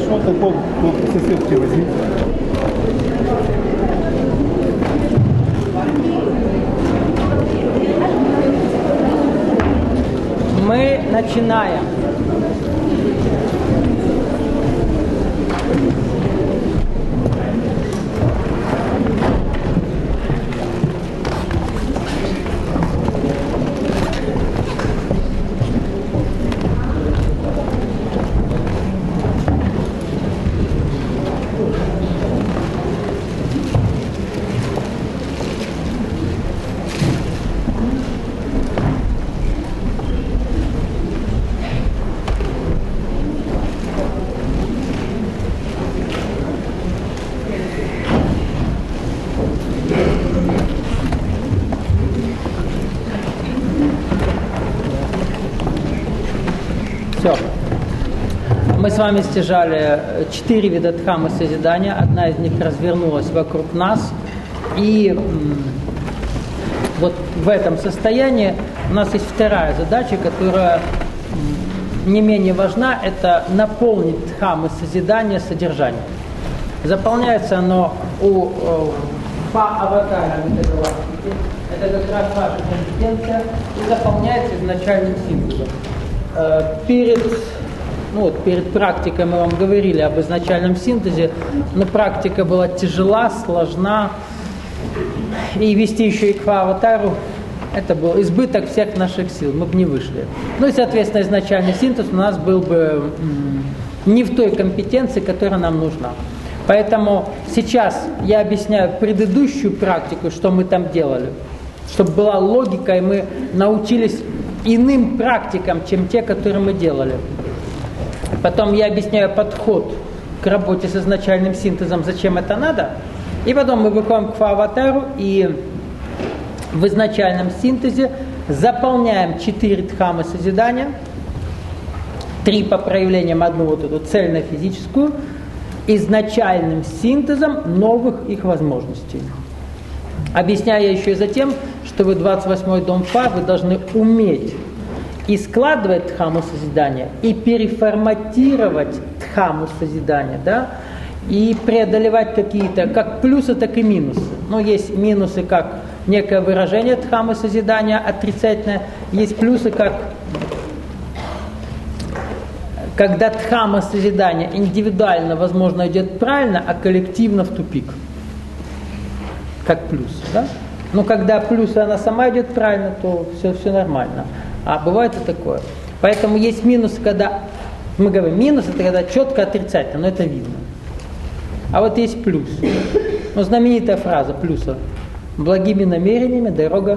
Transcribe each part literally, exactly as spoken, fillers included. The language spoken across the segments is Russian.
Вот такой соседки возьми. Мы начинаем. Все. Мы с вами стяжали четыре вида дхаммы созидания. Одна из них развернулась вокруг нас. И вот в этом состоянии у нас есть вторая задача, которая не менее важна. Это наполнить дхаммы созидания содержанием. Заполняется оно у по аватарам этой галактики. Это как раз ваша компетенция. И заполняется изначальным символом. Перед, ну вот, перед практикой мы вам говорили об изначальном синтезе, но практика была тяжела, сложна, и вести еще и к аватару это был избыток всех наших сил, мы бы не вышли. Ну и, соответственно, изначальный синтез у нас был бы м, не в той компетенции, которая нам нужна. Поэтому сейчас я объясняю предыдущую практику, что мы там делали, чтобы была логика, и мы научились иным практикам, чем те, которые мы делали. Потом я объясняю подход к работе с изначальным синтезом, зачем это надо. И потом мы выходим к аватару и в изначальном синтезе заполняем четыре дхаммы созидания, три по проявлениям, одну вот эту цельно-физическую, изначальным синтезом новых их возможностей. Объясняю я еще и затем, что вы двадцать восьмой дом Фа, вы должны уметь и складывать дхамму созидания, и переформатировать дхамму созидания, да, и преодолевать какие-то, как плюсы, так и минусы. Ну, есть минусы, как некое выражение дхаммы созидания отрицательное, есть плюсы, как когда дхамма созидания индивидуально, возможно, идет правильно, а коллективно в тупик. Как плюс, да? Но когда плюс она сама идет правильно, то все, все нормально. А бывает и такое. Поэтому есть минус, когда мы говорим, минус это когда четко отрицательно, но это видно. А вот есть плюс. Ну, знаменитая фраза плюса. Благими намерениями дорога.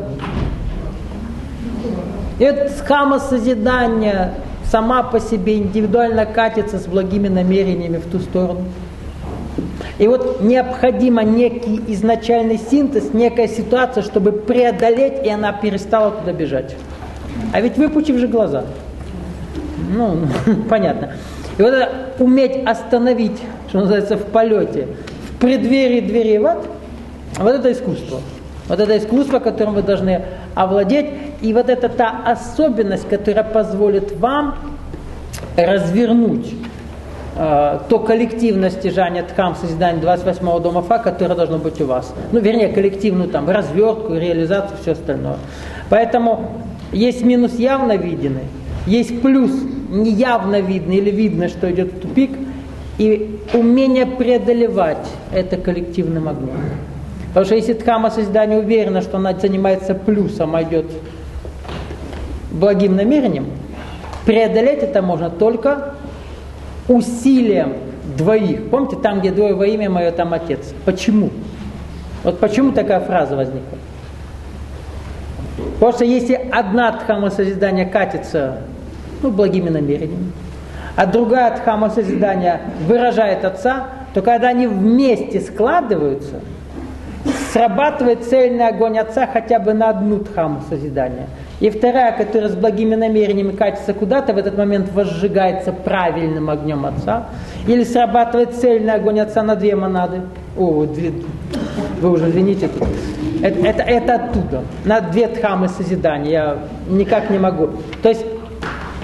И вот дхамма созидания сама по себе индивидуально катится с благими намерениями в ту сторону. И вот необходимо некий изначальный синтез, некая ситуация, чтобы преодолеть, и она перестала туда бежать. А ведь выпучив же глаза. Ну, понятно. И вот это уметь остановить, что называется, в полете, в преддверии дверей в ад, вот это искусство. Вот это искусство, которым вы должны овладеть. И вот это та особенность, которая позволит вам развернуть то коллективное стяжание дхамм созидания двадцать восьмого дома Фа, которое должно быть у вас. Ну, вернее, коллективную там развертку, реализацию, все остальное. Поэтому есть минус явно виденный, есть плюс неявно видный или видно, что идет в тупик, и умение преодолевать это коллективным огнем. Потому что если дхамма созидания уверена, что она занимается плюсом, а идет благим намерением, преодолеть это можно только усилием двоих. Помните, там, где двое во имя мое, там Отец. Почему? Вот почему такая фраза возникла? Потому что если одна дхамма созидания катится, ну, благими намерениями, а другая дхамма созидания выражает Отца, то когда они вместе складываются, срабатывает цельный огонь Отца хотя бы на одну дхамму созидания. И вторая, которая с благими намерениями катится куда-то, в этот момент возжигается правильным огнем Отца. Или срабатывает цельный огонь Отца на две монады. О, две, вы уже извините. Это, это, это оттуда. На две дхаммы созидания. Я никак не могу. То есть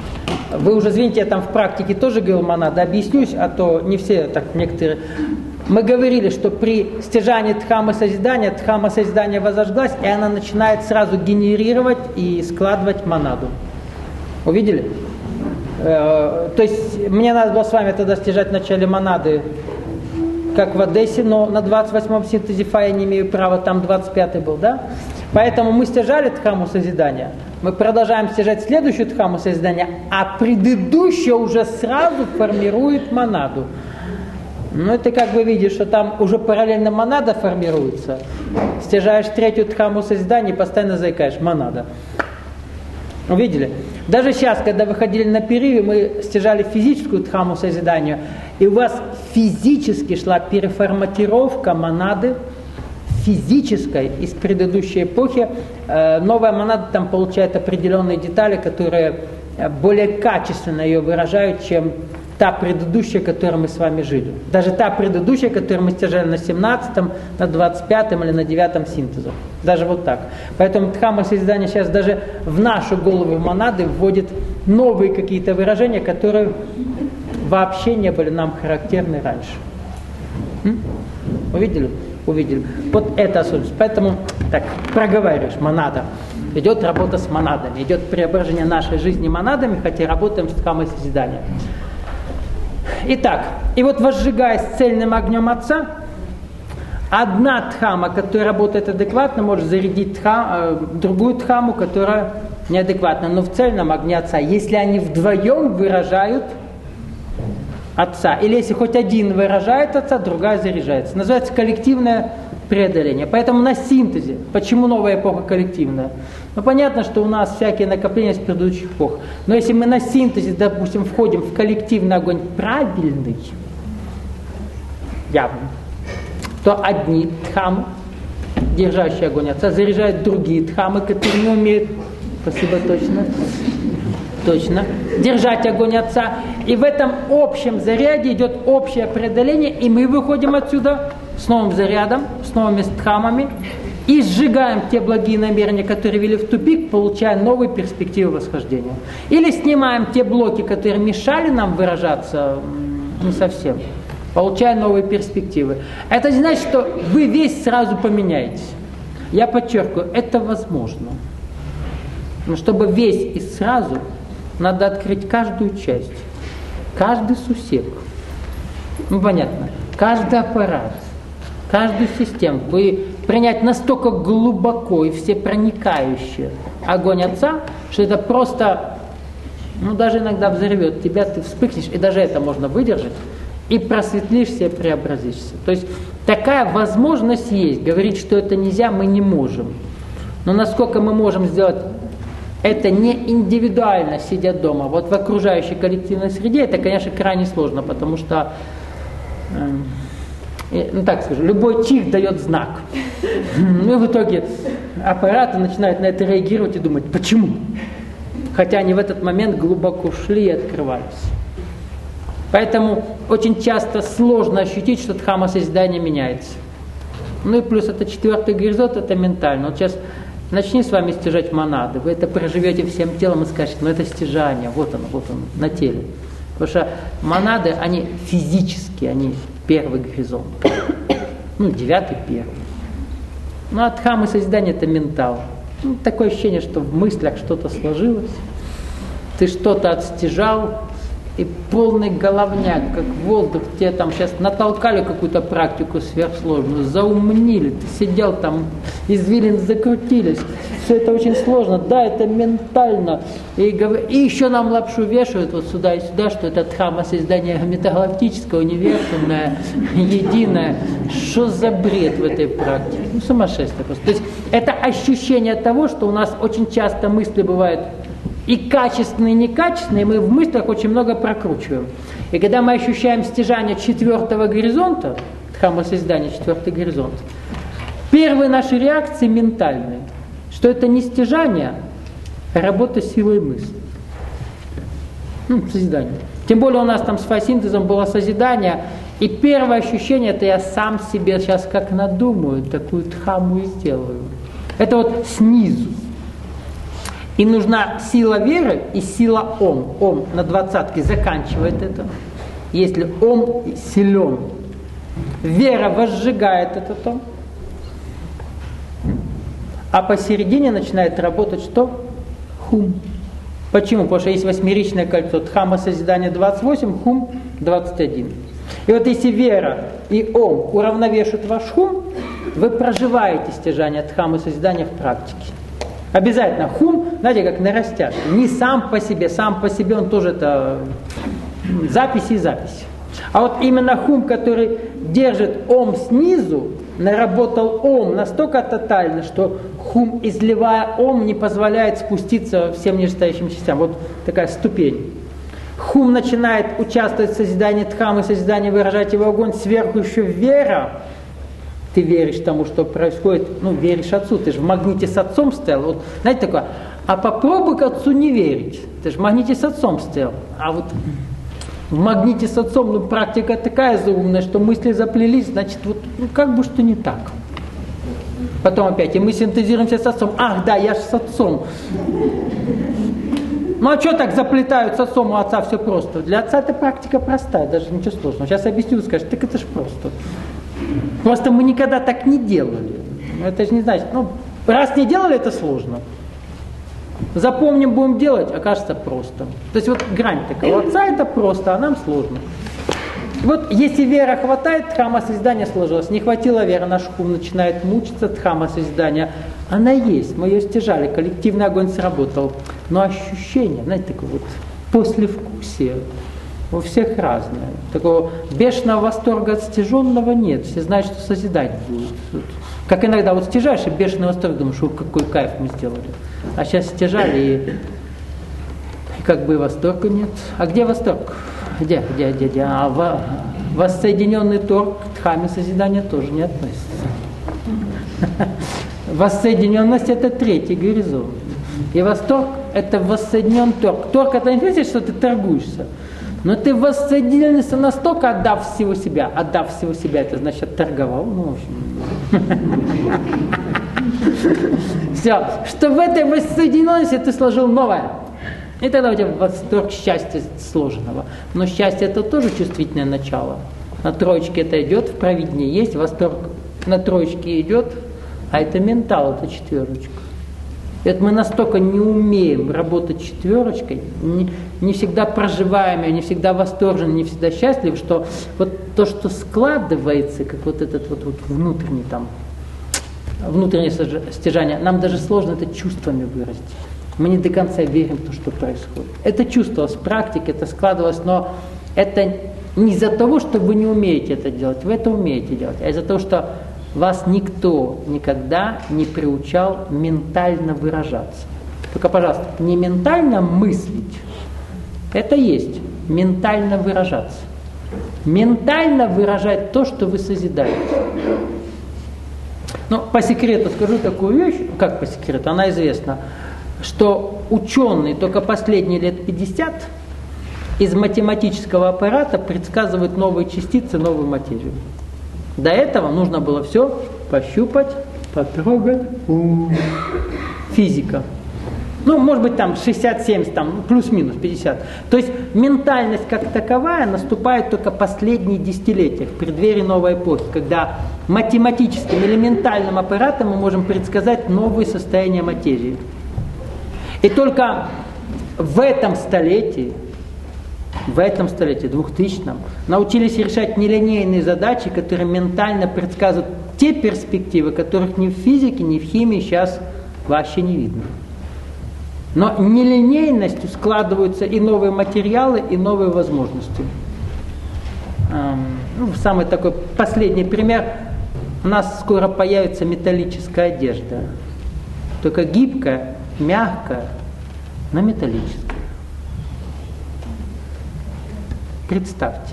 Вы уже, извините, я там в практике тоже говорил монада, объяснюсь, а то не все так некоторые. Мы говорили, что при стяжании дхаммы созидания, дхамма созидания возожглась, и она начинает сразу генерировать и складывать монаду. Увидели? Э, то есть мне надо было с вами тогда стяжать в начале монады, как в Одессе, но на двадцать восьмом синтезе фа я не имею права, там двадцать пятый был, да? Поэтому мы стяжали дхамму созидания, мы продолжаем стяжать следующую дхамму созидания, а предыдущая уже сразу формирует монаду. Ну, это как бы видишь, что там уже параллельно монада формируется. Стяжаешь третью дхамму созидания и постоянно заикаешь монада. Увидели? Даже сейчас, когда вы ходили на перерыве, мы стяжали физическую дхамму созидания, и у вас физически шла переформатировка монады физической из предыдущей эпохи. Новая монада там получает определенные детали, которые более качественно ее выражают, чем та предыдущая, которой мы с вами жили. Даже та предыдущая, которую мы стяжали на семнадцатом, на двадцать пятом или на девятом синтезах. Даже вот так. Поэтому дхамма созидания сейчас даже в нашу голову монады вводит новые какие-то выражения, которые вообще не были нам характерны раньше. М? Увидели? Увидели. Вот это особенность. Поэтому так проговариваешь, монада. Идет работа с монадами, идет преображение нашей жизни монадами, хотя работаем с дхаммой созидания. Итак, и вот возжигаясь цельным огнем Отца, одна дхамма, которая работает адекватно, может зарядить дха, э, другую дхамму, которая неадекватна, но в цельном огне Отца. Если они вдвоем выражают Отца, или если хоть один выражает Отца, другая заряжается. Называется коллективное преодоление. Поэтому на синтезе. Почему новая эпоха коллективная? Ну, понятно, что у нас всякие накопления с предыдущих эпох. Но если мы на синтезе, допустим, входим в коллективный огонь правильный, явно, то одни дхаммы, держащие огонь Отца, заряжают другие дхаммы, которые не умеют, спасибо, точно, точно, держать огонь Отца. И в этом общем заряде идет общее преодоление, и мы выходим отсюда с новым зарядом, с новыми дхаммами, и сжигаем те благие намерения, которые вели в тупик, получая новые перспективы восхождения. Или снимаем те блоки, которые мешали нам выражаться не совсем, получая новые перспективы. Это не значит, что вы весь сразу поменяетесь. Я подчеркиваю, это возможно. Но чтобы весь и сразу, надо открыть каждую часть, каждый сусек. Ну, понятно. Каждый аппарат, каждую систему. Вы принять настолько глубоко и всепроникающий огонь Отца, что это просто, ну, даже иногда взорвет тебя, ты вспыхнешь, и даже это можно выдержать, и просветлишься, и преобразишься. То есть такая возможность есть. Говорить, что это нельзя, мы не можем. Но насколько мы можем сделать это не индивидуально, сидя дома, вот в окружающей коллективной среде, это, конечно, крайне сложно, потому что, э, ну так скажу, любой чих дает знак. Ну и в итоге аппараты начинают на это реагировать и думать, почему? Хотя они в этот момент глубоко шли и открывались. Поэтому очень часто сложно ощутить, что дхамма созидания меняется. Ну и плюс это четвертый горизонт, это ментально. Вот сейчас начни с вами стяжать монады, вы это проживете всем телом и скажете, ну это стяжание, вот оно, вот оно, на теле. Потому что монады, они физические, они первый горизонт. Ну, девятый первый. Ну, а дхамма созидания это ментал. Ну, такое ощущение, что в мыслях что-то сложилось, ты что-то отстяжал, и полный головняк, как воздух, тебе там сейчас натолкали какую-то практику сверхсложную, заумнили, ты сидел там, извилин закрутились, все это очень сложно, да, это ментально, и, и еще нам лапшу вешают вот сюда и сюда, что это дхамма созидания метагалактическое, универсальное, единое. Что за бред в этой практике? Ну, сумасшествие просто. То есть это ощущение того, что у нас очень часто мысли бывают и качественные, и некачественные, мы в мыслях очень много прокручиваем. И когда мы ощущаем стяжание четвертого горизонта, дхамма созидания, четвертый горизонт, первые наши реакции ментальные, что это не стяжание, а работа силой мысли. Ну, созидание. Тем более у нас там с фасинтезом было созидание, и первое ощущение, это я сам себе сейчас как надумаю, такую дхамму и сделаю. Это вот снизу. И нужна сила веры и сила ом. Ом на двадцатке заканчивает это. Если ом силен, вера возжигает этот ом. А посередине начинает работать что? Хум. Почему? Потому что есть восьмеричное кольцо. Дхамма созидания двадцать восемь, хум двадцать один. И вот если вера и ом уравновешивают ваш хум, вы проживаете стяжание дхаммы созидания в практике. Обязательно хум, знаете, как на растяжке. Не сам по себе, сам по себе он тоже это записи и записи. А вот именно хум, который держит ом снизу, наработал ом настолько тотально, что хум, изливая ом, не позволяет спуститься всем нижестоящим частям. Вот такая ступень. Хум начинает участвовать в созидании дхаммы, созидании, выражать его огонь, сверху еще вера. Ты веришь тому, что происходит, ну, веришь отцу, ты же в магните с отцом стоял. Вот, знаете, такое, а попробуй к отцу не верить, ты же в магните с отцом стоял. А вот в магните с отцом, ну, практика такая заумная, что мысли заплелись, значит, вот, ну, как бы что не так. Потом опять, и мы синтезируемся с отцом. Ах, да, я же с отцом. Ну, а что так заплетают с отцом, у отца все просто? Для отца эта практика простая, даже ничего сложного. Сейчас объясню, скажешь, так это же просто. Просто мы никогда так не делали. Это же не значит, ну, раз не делали, это сложно. Запомним, будем делать, окажется просто. То есть вот грань такая, у отца это просто, а нам сложно. Вот если вера хватает, дхамма созидания сложилась. Не хватило веры, наш хум начинает мучиться, дхамма созидания. Она есть, мы ее стяжали, коллективный огонь сработал. Но ощущение, знаете, такое вот послевкусие у всех разное. Такого бешеного восторга от стяженного нет. Все знают, что созидать будет. Вот. Как иногда вот стяжаешь и бешеный восторг, думаешь, о, какой кайф мы сделали. А сейчас стяжали и, и как бы и восторга нет. А где восторг? Где, где, где, где? А в, воссоединенный торг к дхамме созидания тоже не относится. Воссоединенность — это третий горизонт. И восторг — это воссоединен торг. Торг — это не значит, что ты торгуешься. Но ты воссоединился настолько, отдав всего себя. Отдав всего себя, это значит торговал. Ну, в общем. Все. Что в этой воссоединенности ты сложил новое. И тогда у тебя восторг счастья сложенного. Но счастье — это тоже чувствительное начало. На троечке это идет, в провидении есть, восторг на троечке идет, а это ментал, это четверочка. И вот мы настолько не умеем работать четверочкой, не, не всегда проживаем, не всегда восторжены, не всегда счастливы, что вот то, что складывается, как вот этот вот, вот внутренний там, внутреннее стяжание, нам даже сложно это чувствами выразить. Мы не до конца верим в то, что происходит. Это чувствовалось в практике, это складывалось, но это не из-за того, что вы не умеете это делать, вы это умеете делать, а из-за того, что вас никто никогда не приучал ментально выражаться. Только, пожалуйста, не ментально мыслить, это есть ментально выражаться. Ментально выражать то, что вы созидаете. Но по секрету скажу такую вещь, как по секрету, она известна, что ученые только последние лет пятьдесят из математического аппарата предсказывают новые частицы, новую материю. До этого нужно было все пощупать, потрогать. Физика. Ну, может быть, там шестьдесят-семьдесят, там, плюс-минус пятьдесят. То есть ментальность как таковая наступает только последние десятилетия, в преддверии новой эпохи, когда математическим или ментальным аппаратом мы можем предсказать новые состояния материи. И только в этом столетии, в этом столетии, двухтысячном, научились решать нелинейные задачи, которые ментально предсказывают те перспективы, которых ни в физике, ни в химии сейчас вообще не видно. Но нелинейностью складываются и новые материалы, и новые возможности. Эм, ну, самый такой последний пример. У нас скоро появится металлическая одежда. Только гибкая, мягкая, но металлическая. Представьте.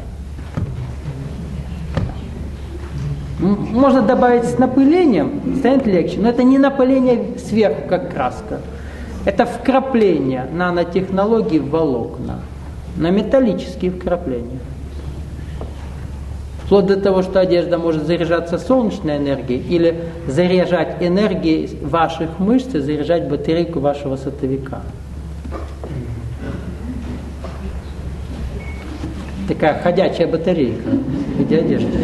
Можно добавить с напылением, станет легче, но это не напыление сверху, как краска. Это вкрапление нанотехнологий в волокна, на металлические вкрапления. Вплоть до того, что одежда может заряжаться солнечной энергией или заряжать энергией ваших мышц и заряжать батарейку вашего сотовика. Такая ходячая батарейка в виде одежды.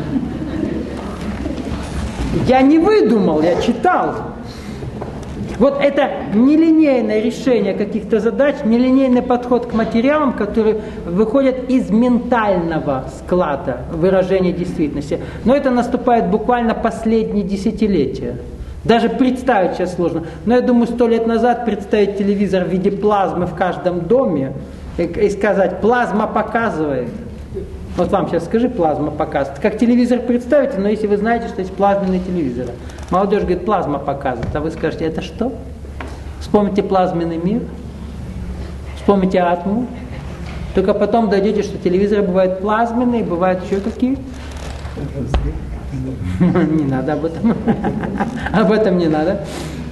Я не выдумал, я читал. Вот это нелинейное решение каких-то задач, нелинейный подход к материалам, которые выходят из ментального склада выражения действительности. Но это наступает буквально последние десятилетия. Даже представить сейчас сложно. Но я думаю, сто лет назад представить телевизор в виде плазмы в каждом доме и, и сказать, плазма показывает. Вот вам сейчас скажи, плазма показывает. Как телевизор представите, но если вы знаете, что есть плазменный телевизор. Молодежь говорит, плазма показывает. А вы скажете, это что? Вспомните плазменный мир. Вспомните атом. Только потом дойдете, что телевизоры бывают плазменные, бывают еще какие? Не надо об этом. Об этом не надо.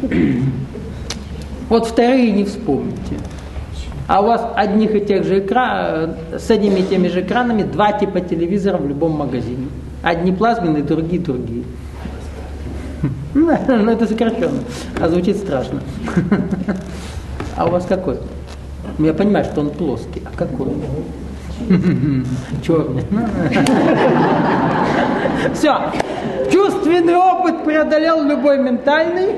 Вот вторые не вспомните. А у вас одних и тех же экранов, с одними и теми же экранами два типа телевизоров в любом магазине. Одни плазменные, другие другие. Ну, это сокращенно, а звучит страшно. А у вас какой? Я понимаю, что он плоский. А какой? Черный. Все. Чувственный опыт преодолел любой ментальный.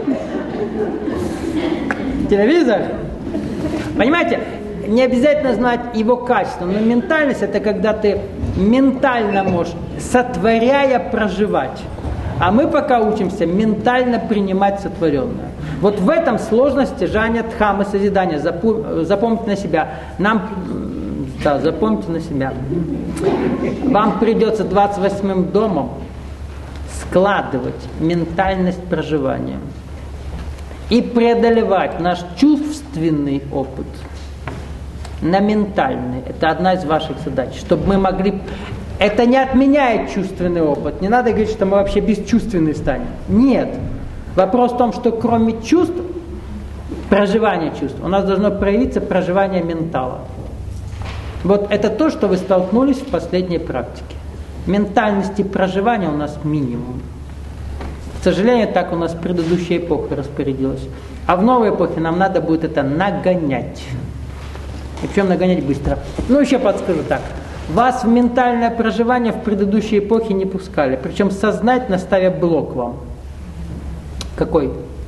Телевизор. Понимаете? Не обязательно знать его качество, но ментальность это когда ты ментально можешь, сотворяя, проживать. А мы пока учимся ментально принимать сотворенное. Вот в этом сложность стяжания дхаммы созидания. Запомните на себя. Нам, да, запомните на себя. Вам придется двадцать восьмым домом складывать ментальность проживания и преодолевать наш чувственный опыт на ментальный. Это одна из ваших задач, чтобы мы могли... Это не отменяет чувственный опыт. Не надо говорить, что мы вообще бесчувственны станем. Нет. Вопрос в том, что кроме чувств, проживания чувств, у нас должно проявиться проживание ментала. Вот это то, что вы столкнулись в последней практике. Ментальности проживания у нас минимум. К сожалению, так у нас предыдущая эпоха распорядилась. А в новой эпохе нам надо будет это нагонять. И причем нагонять быстро. Ну, еще подскажу так. Вас в ментальное проживание в предыдущей эпохе не пускали. Причем сознательно ставя блок вам. Какой?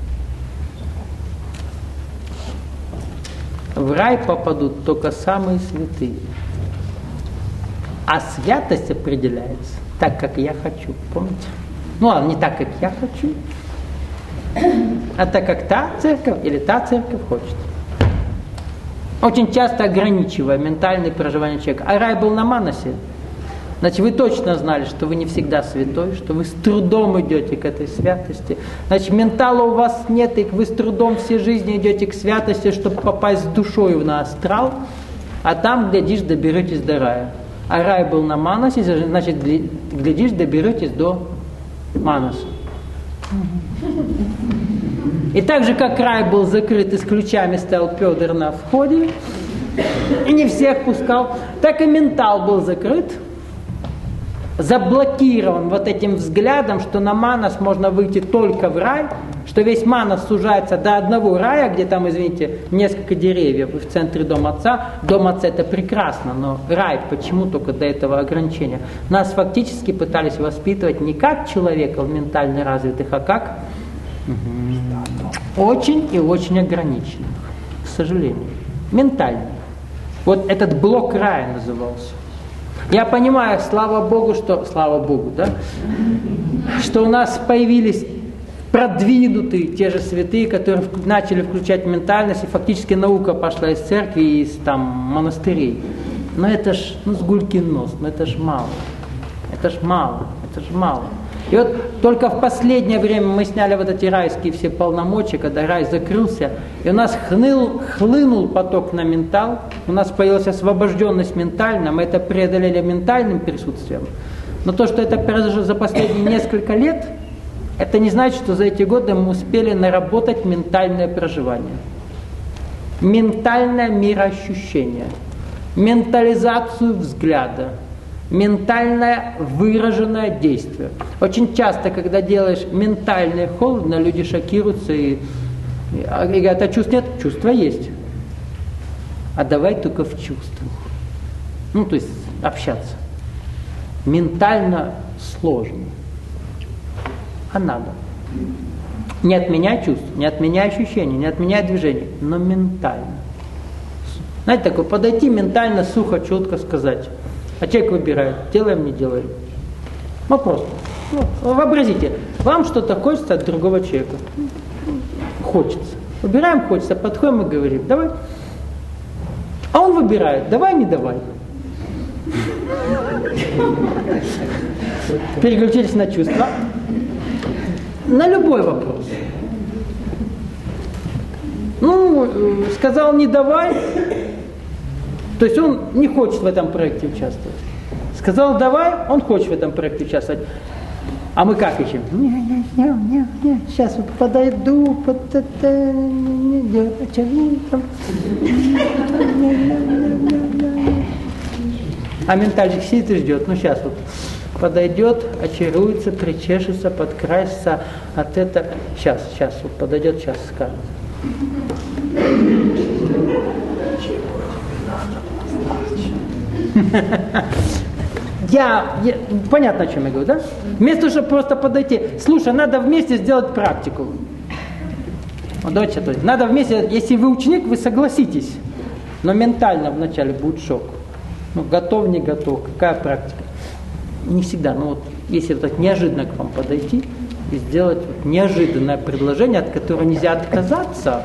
В рай попадут только самые святые. А святость определяется так, как я хочу. Помните? Ну ладно, не так, как я хочу, а так, как та церковь или та церковь хочет. Очень часто ограничивая ментальное проживание человека. А рай был на Манасе. Значит, вы точно знали, что вы не всегда святой, что вы с трудом идете к этой святости. Значит, ментала у вас нет, и вы с трудом всей жизни идете к святости, чтобы попасть с душой на астрал, а там, глядишь, доберетесь до рая. А рай был на Манасе, значит, глядишь, доберетесь до Манаса. И так же, как рай был закрыт и с ключами стоял Петр на входе, и не всех пускал, так и ментал был закрыт, заблокирован вот этим взглядом, что на Манас можно выйти только в рай, что весь Манас сужается до одного рая, где там, извините, несколько деревьев в центре Дома Отца. Дом Отца это прекрасно, но рай почему только до этого ограничения? Нас фактически пытались воспитывать не как человеков ментально развитых, а как угу. очень и очень ограниченных, к сожалению. Ментально. Вот этот блок рая назывался. Я понимаю, слава Богу, что, слава Богу, да, что у нас появились продвинутые те же святые, которые начали включать ментальность, и фактически наука пошла из церкви и из там монастырей. Но это ж, ну, сгулькин нос, но это ж мало. Это ж мало, это ж мало. И вот только в последнее время мы сняли вот эти райские все полномочия, когда рай закрылся, и у нас хныл, хлынул поток на ментал, у нас появилась освобожденность ментальная, мы это преодолели ментальным присутствием. Но то, что это произошло за последние несколько лет, это не значит, что за эти годы мы успели наработать ментальное проживание. Ментальное мироощущение, ментализацию взгляда, Ментальное выраженное действие. Очень часто, когда делаешь ментальное холодно, люди шокируются и, и говорят, а чувств нет? Чувства есть. А давай только в чувствах. Ну, то есть общаться. Ментально сложно. А надо. Не отменяй чувств, не отменяй ощущений, не отменяй движений, но ментально. Знаете, такое, подойти ментально, сухо, четко сказать. А человек выбирает, делаем, не делаем. Вопрос. Ну, вообразите, вам что-то хочется от другого человека. Хочется. Выбираем, хочется, подходим и говорим, давай. А он выбирает, давай, не давай. Переключились на чувства. На любой вопрос. Ну, сказал не давай, то есть он не хочет в этом проекте участвовать. Сказал давай, он хочет в этом проекте участвовать. А мы как ищем? Не, не, не, не, не, сейчас вот подойду, под это, не, не, очарую там. А ментальщик сидит и ждет, ну сейчас вот подойдет, очаруется, причешется, подкрасится от этого. Сейчас, сейчас, вот подойдет, сейчас скажет. Я, я, понятно, о чем я говорю, да? Вместо того, чтобы просто подойти, слушай, надо вместе сделать практику. Вот давайте, то есть, надо вместе, если вы ученик, вы согласитесь, но ментально вначале будет шок. Ну, готов, не готов, какая практика? Не всегда, но вот если вот так неожиданно к вам подойти и сделать вот неожиданное предложение, от которого нельзя отказаться,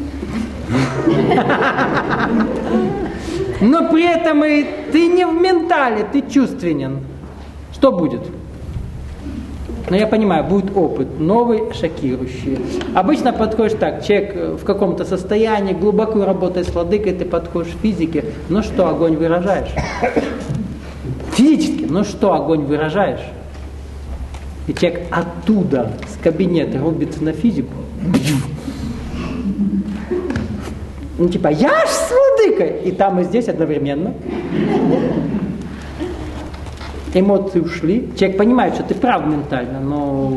но при этом и ты не в ментале, ты чувственен. Что будет? Ну, я понимаю, будет опыт новый, шокирующий. Обычно подходишь так, человек в каком-то состоянии, глубоко работает с владыкой, ты подходишь в физике, ну что, огонь выражаешь? Физически, ну что, огонь выражаешь? И человек оттуда, с кабинета, рубится на физику. Ну, типа, я ж с владыкой! И там, и здесь одновременно. Эмоции ушли. Человек понимает, что ты прав ментально, но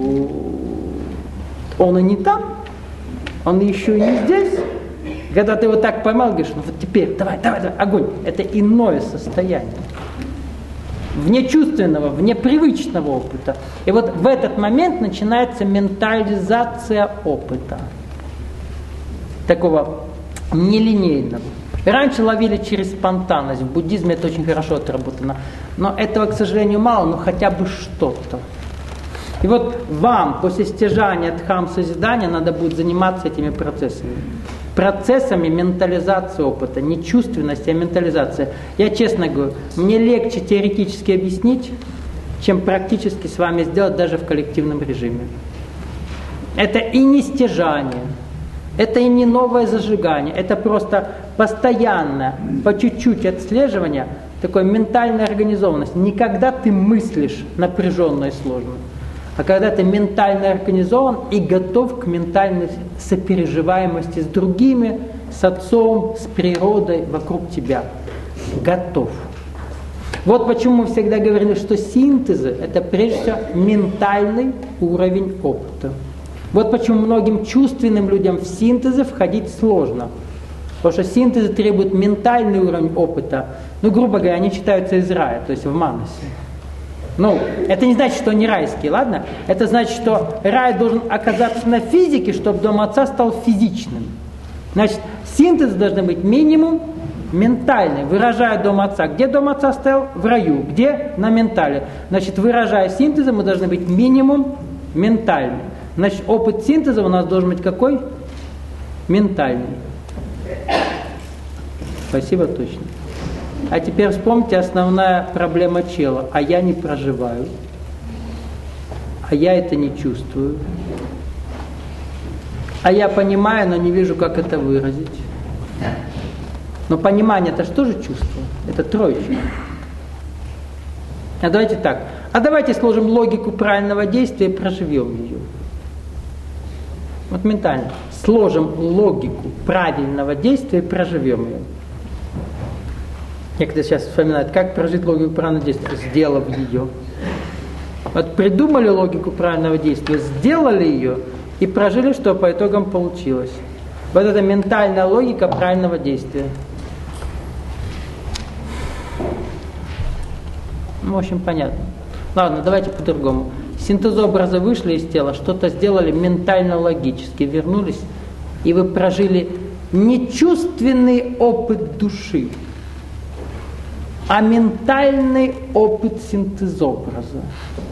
он и не там. Он еще и не здесь. Когда ты его так поймал, говоришь, ну вот теперь, давай, давай, давай, огонь. Это иное состояние. Вне чувственного, вне привычного опыта. И вот в этот момент начинается ментализация опыта. Такого нелинейного. Раньше ловили через спонтанность. В буддизме это очень хорошо отработано. Но этого, к сожалению, мало, но хотя бы что-то. И вот вам после стяжания дхам-созидания надо будет заниматься этими процессами. Процессами ментализации опыта. Не чувственности, а ментализация. Я честно говорю, мне легче теоретически объяснить, чем практически с вами сделать даже в коллективном режиме. Это и не стяжание. Это и не новое зажигание, это просто постоянное, по чуть-чуть отслеживание такой ментальной организованности. Не когда ты мыслишь напряженно и сложно, а когда ты ментально организован и готов к ментальной сопереживаемости с другими, с отцом, с природой вокруг тебя. Готов. Вот почему мы всегда говорили, что синтезы – это прежде всего ментальный уровень опыта. Вот почему многим чувственным людям в синтезы входить сложно. Потому что синтезы требуют ментальный уровень опыта. Ну, грубо говоря, они читаются из рая, то есть в манасе. Ну, это не значит, что они райские, ладно? Это значит, что рай должен оказаться на физике, чтобы дом отца стал физичным. Значит, синтезы должны быть минимум ментальный, выражая дом отца. Где дом отца стоял? В раю. Где? На ментале. Значит, выражая синтезы, мы должны быть минимум ментальный. Значит, опыт синтеза у нас должен быть какой? Ментальный. Спасибо, точно. А теперь вспомните основная проблема чела. А я не проживаю. А я это не чувствую. А я понимаю, но не вижу, как это выразить. Но понимание это же тоже чувство. Это троечка. А давайте так. А давайте сложим логику правильного действия и проживем ее. Вот ментально. Сложим логику правильного действия и проживем ее. Некоторые сейчас вспоминают, как прожить логику правильного действия, сделав ее. Вот придумали логику правильного действия, сделали ее и прожили, что по итогам получилось. Вот это ментальная логика правильного действия. Ну, в общем, понятно. Ладно, давайте по-другому. Синтезообразы вышли из тела, что-то сделали ментально-логически, вернулись, и вы прожили не чувственный опыт души, а ментальный опыт синтезообраза.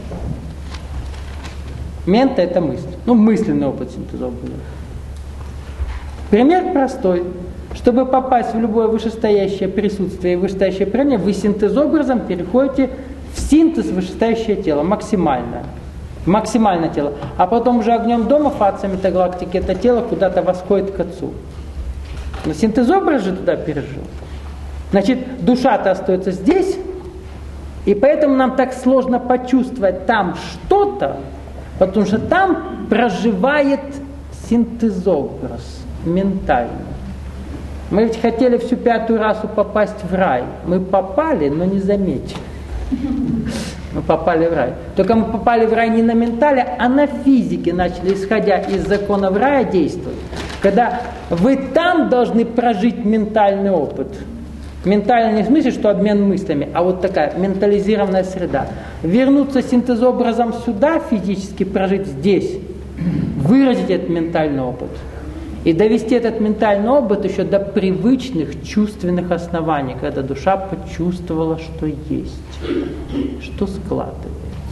Мента – это мысль. Ну, мысленный опыт синтезообраза. Пример простой. Чтобы попасть в любое вышестоящее присутствие и вышестоящее проявление, вы синтезообразом переходите в синтез вышестоящее тело, максимально. Максимальное тело. А потом уже огнем дома, фация метагалактики, это тело куда-то восходит к Отцу. Но синтезообраз же туда пережил. Значит, душа-то остается здесь, и поэтому нам так сложно почувствовать там что-то, потому что там проживает синтезообраз ментально. Мы ведь хотели всю пятую расу попасть в рай. Мы попали, но не заметили. Мы попали в рай. Только мы попали в рай не на ментале, а на физике начали, исходя из законов рая, действовать. Когда вы там должны прожить ментальный опыт. Ментально не в смысле, что обмен мыслями, а вот такая ментализированная среда. Вернуться синтезообразом сюда, физически прожить здесь, выразить этот ментальный опыт. И довести этот ментальный опыт еще до привычных чувственных оснований, когда душа почувствовала, что есть, что складывается.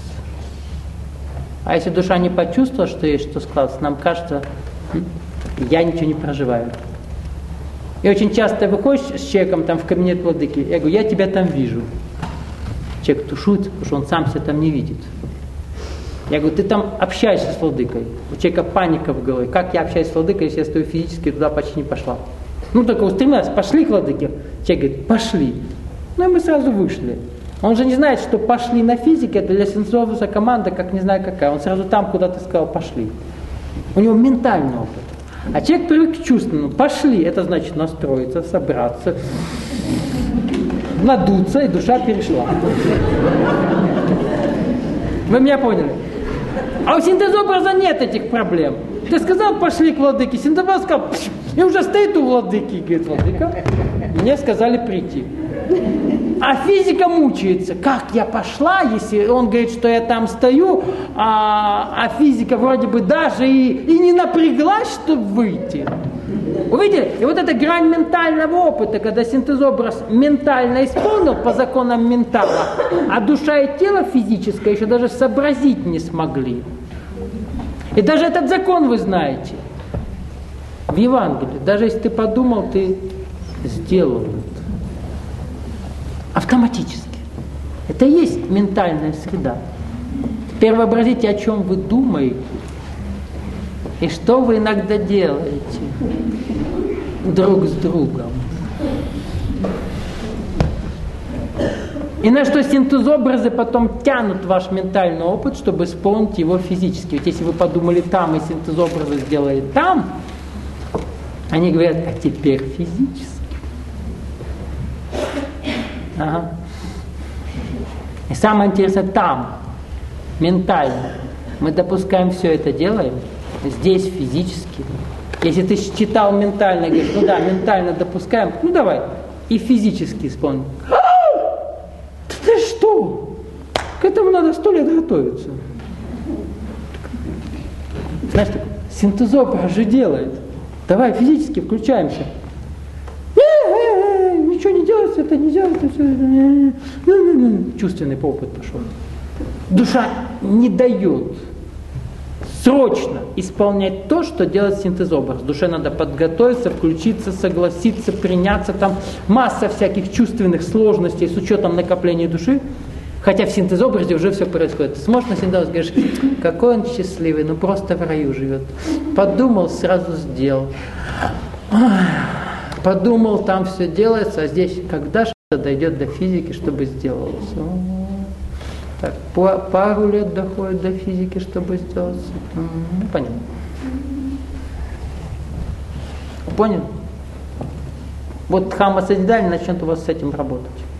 А если душа не почувствовала, что есть, что складывается, нам кажется, я ничего не проживаю. И очень часто выходишь с человеком там, в кабинет владыки, я говорю, я тебя там вижу. Человек тушуется, потому что он сам себя там не видит. Я говорю, ты там общаешься с владыкой. У человека паника в голове. Как я общаюсь с владыкой, если я стою физически, туда почти не пошла? Ну, только устремилась, пошли к владыке. Человек говорит, пошли. Ну, и мы сразу вышли. Он же не знает, что пошли на физике, это для сенсориуса команда, как не знаю какая. Он сразу там куда-то сказал, пошли. У него ментальный опыт. А человек привык к чувственному. Пошли, это значит настроиться, собраться, надуться, и душа перешла. Вы меня поняли? А у синтезообраза нет этих проблем. Ты сказал, пошли к владыке, синтезообраз сказал, пш, и уже стоит у владыки, и говорит, владыка, мне сказали прийти. А физика мучается, как я пошла, если он говорит, что я там стою, а, а физика вроде бы даже и, и не напряглась, чтобы выйти. Увидели? И вот эта грань ментального опыта, когда синтезообраз ментально исполнил по законам ментала, а душа и тело физическое еще даже сообразить не смогли. И даже этот закон вы знаете. В Евангелии, даже если ты подумал, ты сделал это. Автоматически. Это и есть ментальная среда. Теперь вообразите, о чем вы думаете и что вы иногда делаете друг с другом. И на что синтезообразы потом тянут ваш ментальный опыт, чтобы исполнить его физически. Ведь если вы подумали там, и синтезообразы сделали там, они говорят, а теперь физически. Ага. И самое интересное там, ментально. Мы допускаем все это, делаем, здесь физически. Если ты считал ментально, говоришь, ну да, ментально допускаем, ну давай, и физически исполним. Ты что? К этому надо сто лет готовиться. Знаешь, так, синтезообраз же делает. Давай физически включаемся. Ничего не делается, это не делается, все. Чувственный опыт пошел. Душа не дает срочно исполнять то, что делает синтезообраз. Душе надо подготовиться, включиться, согласиться, приняться. Там масса всяких чувственных сложностей с учетом накопления души. Хотя в синтезообразе уже все происходит. Ты смотришь на синтезообраз, говоришь, какой он счастливый, ну просто в раю живет. Подумал, сразу сделал. Подумал, там все делается, а здесь когда же это дойдет до физики, чтобы сделалось? Так, по, пару лет доходит до физики, чтобы сделать. Ну, понятно. Понял? Вот Дхамма созидания начнет у вас с этим работать.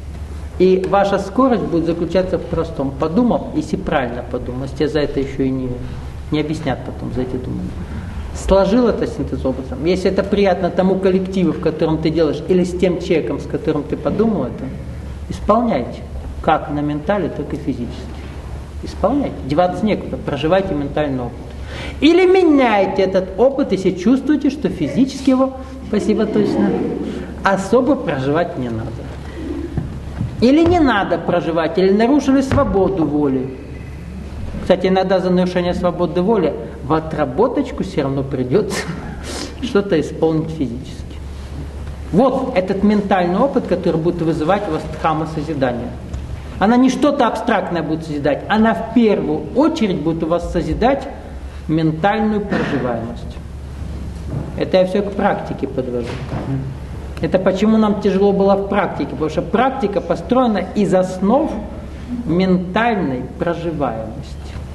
И ваша скорость будет заключаться в простом. Подумал, если правильно подумал, если за это еще и не, не объяснят потом за эти думания. Сложил это синтез-образом. Если это приятно тому коллективу, в котором ты делаешь, или с тем человеком, с которым ты подумал это, исполняйте. Как на ментале, так и физически. Исполняйте. Деваться некуда. Проживайте ментальный опыт. Или меняйте этот опыт, если чувствуете, что физически его, спасибо точно, особо проживать не надо. Или не надо проживать, или нарушили свободу воли. Кстати, иногда за нарушение свободы воли в отработочку все равно придется что-то исполнить физически. Вот этот ментальный опыт, который будет вызывать у вас дхамма созидания. Она не что-то абстрактное будет созидать, она в первую очередь будет у вас созидать ментальную проживаемость. Это я все к практике подвожу. Это почему нам тяжело было в практике, потому что практика построена из основ ментальной проживаемости.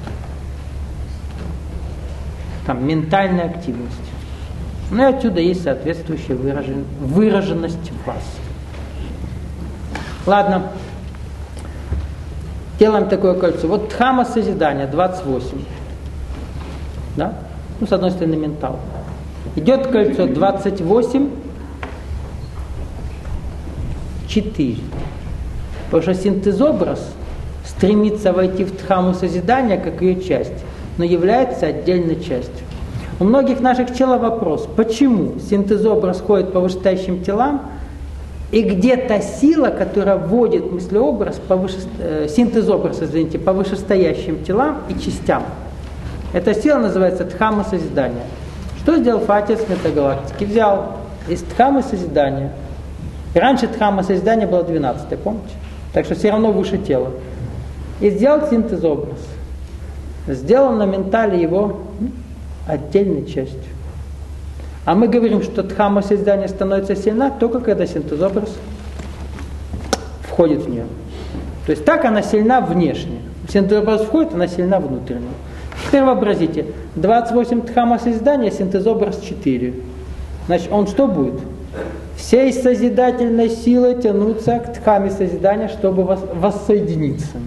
Там ментальной активности. Ну и отсюда есть соответствующая выражен... выраженность в вас. Ладно. Делаем такое кольцо. Вот дхамма созидания, двадцать восемь. Да? Ну, с одной стороны, ментал. Идет кольцо двадцать восемь, четыре. Потому что синтез-образ стремится войти в дхамму созидания как ее часть, но является отдельной частью. У многих наших челов вопрос, почему синтез-образ ходит по вышестоящим телам, и где та сила, которая вводит мыслеобраз, по выше, э, синтез-образ, извините, по вышестоящим телам и частям. Эта сила называется дхамма созидания. Что сделал Отец метагалактики? Взял из дхаммы созидания. И раньше дхамма созидания была двенадцатой, помните? Так что все равно выше тела. И сделал синтез-образ. Сделал на ментале его отдельной частью. А мы говорим, что дхамма созидания становится сильна только когда синтез-образ входит в нее. То есть так она сильна внешне. Синтез-образ входит, она сильна внутренне. Теперь вообразите, двадцать восемь дхамма созидания, синтез-образ четыре. Значит, он что будет? Всей созидательной силой тянуться к дхамме созидания, чтобы воссоединиться.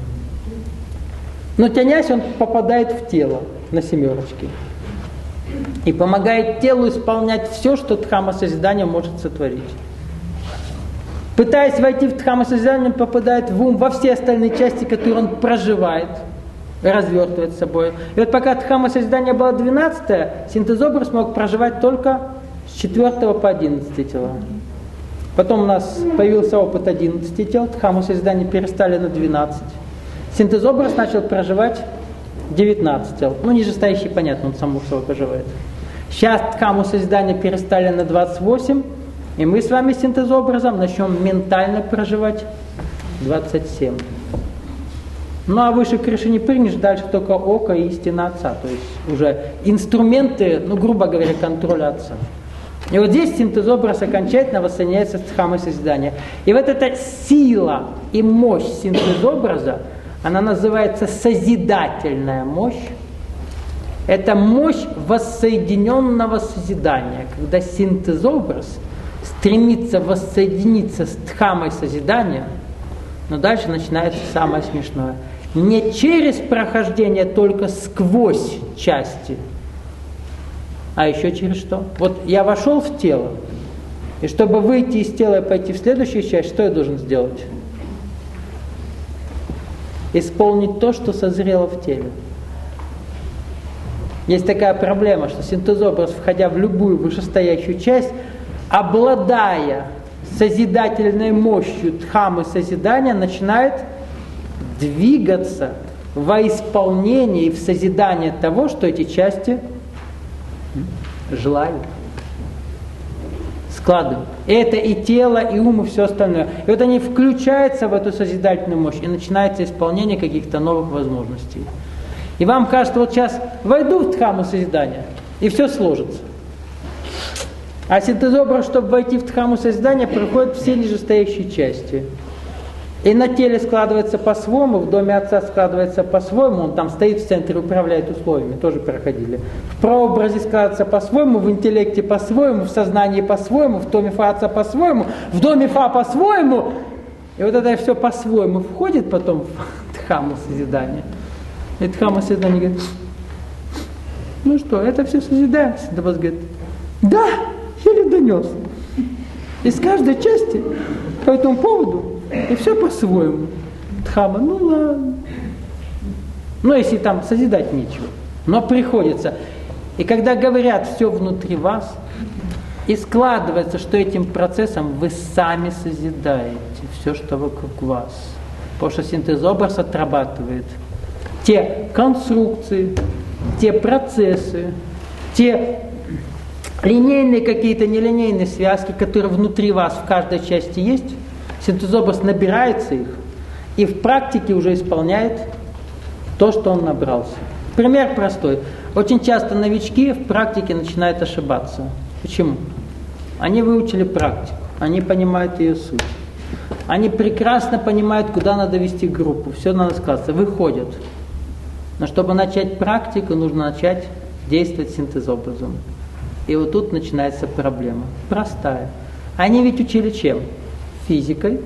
Но тянясь, он попадает в тело на семерочке. И помогает телу исполнять все, что дхамма созидания может сотворить. Пытаясь войти в дхамма созидания, он попадает в ум во все остальные части, которые он проживает, развертывает с собой. И вот пока дхамма созидания была двенадцатая, синтез-образ мог проживать только с четвёртого по одиннадцатый тела. Потом у нас появился опыт одиннадцати тел, дхамму созидания перестали на двенадцать. Синтез-образ начал проживать девятнадцать тел. Ну, нижестоящий, понятно, он сам собой проживает. Сейчас дхамму созидания перестали на двадцать восемь, и мы с вами синтез-образом начнем ментально проживать двадцать семь. Ну, а выше крыши не прыгнешь, дальше только око и истина Отца. То есть уже инструменты, ну, грубо говоря, контроля Отца. И вот здесь синтез-образ окончательно воссоединяется с дхаммой созидания. И вот эта сила и мощь синтез-образа, она называется созидательная мощь. Это мощь воссоединенного созидания, когда синтез-образ стремится воссоединиться с дхаммой созидания, но дальше начинается самое смешное. Не через прохождение только сквозь части, а еще через что? Вот я вошел в тело, и чтобы выйти из тела и пойти в следующую часть, что я должен сделать? Исполнить то, что созрело в теле. Есть такая проблема, что синтез-образ, входя в любую вышестоящую часть, обладая созидательной мощью дхаммы созидания, начинает двигаться во исполнение и в созидание того, что эти части желают. Складывают. Это и тело, и ум, и все остальное. И вот они включаются в эту созидательную мощь, и начинается исполнение каких-то новых возможностей. И вам кажется, вот сейчас войду в дхамму созидания, и все сложится. А синтез-образ, чтобы войти в дхамму созидания, проходит все нижестоящие части. И на теле складывается по-своему, в доме Отца складывается по-своему, он там стоит в центре, управляет условиями, тоже проходили. В прообразе складывается по-своему, в интеллекте по-своему, в сознании по-своему, в доме Фа Отца по-своему, в доме Фа по-своему. И вот это все по-своему входит потом в дхамму созидания. И дхамма созидания говорит, ну что, это все созидаем? Синтезобраз говорит, да, еле донес. Из каждой части по этому поводу, и все по-своему. Дхамма, ну ладно. Ну, если там созидать нечего. Но приходится. И когда говорят все внутри вас, и складывается, что этим процессом вы сами созидаете все, что вокруг вас. Потому что синтезобраз отрабатывает те конструкции, те процессы, те линейные какие-то нелинейные связки, которые внутри вас в каждой части есть. Синтезобраз набирается их и в практике уже исполняет то, что он набрался. Пример простой. Очень часто новички в практике начинают ошибаться. Почему? Они выучили практику, они понимают ее суть. Они прекрасно понимают, куда надо вести группу, все надо сказать, выходят. Но чтобы начать практику, нужно начать действовать синтезобразом. И вот тут начинается проблема. Простая. Они ведь учили чем? Физикой,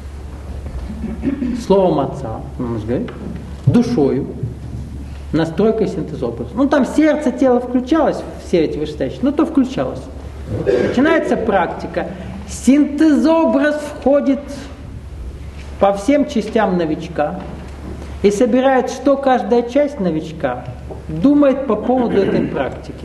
словом отца, душою, настройкой синтезобраза. Ну там сердце, тело включалось, все эти вышестоящие, ну то включалось. Начинается практика. Синтезобраз входит по всем частям новичка и собирает, что каждая часть новичка думает по поводу этой практики.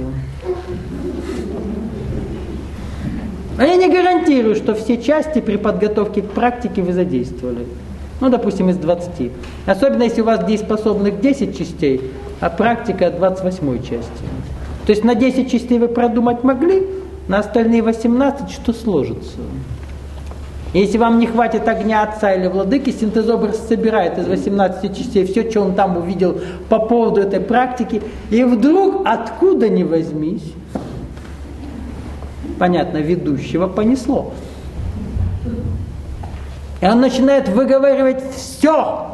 А я не гарантирую, что все части при подготовке к практике вы задействовали. Ну, допустим, из двадцати. Особенно, если у вас дееспособных десять частей, а практика двадцать восьмой части. То есть на десять частей вы продумать могли, на остальные восемнадцать что сложится. Если вам не хватит огня отца или владыки, синтезобраз собирает из восемнадцати частей все, что он там увидел по поводу этой практики, и вдруг, откуда ни возьмись, понятно, ведущего понесло. И он начинает выговаривать все,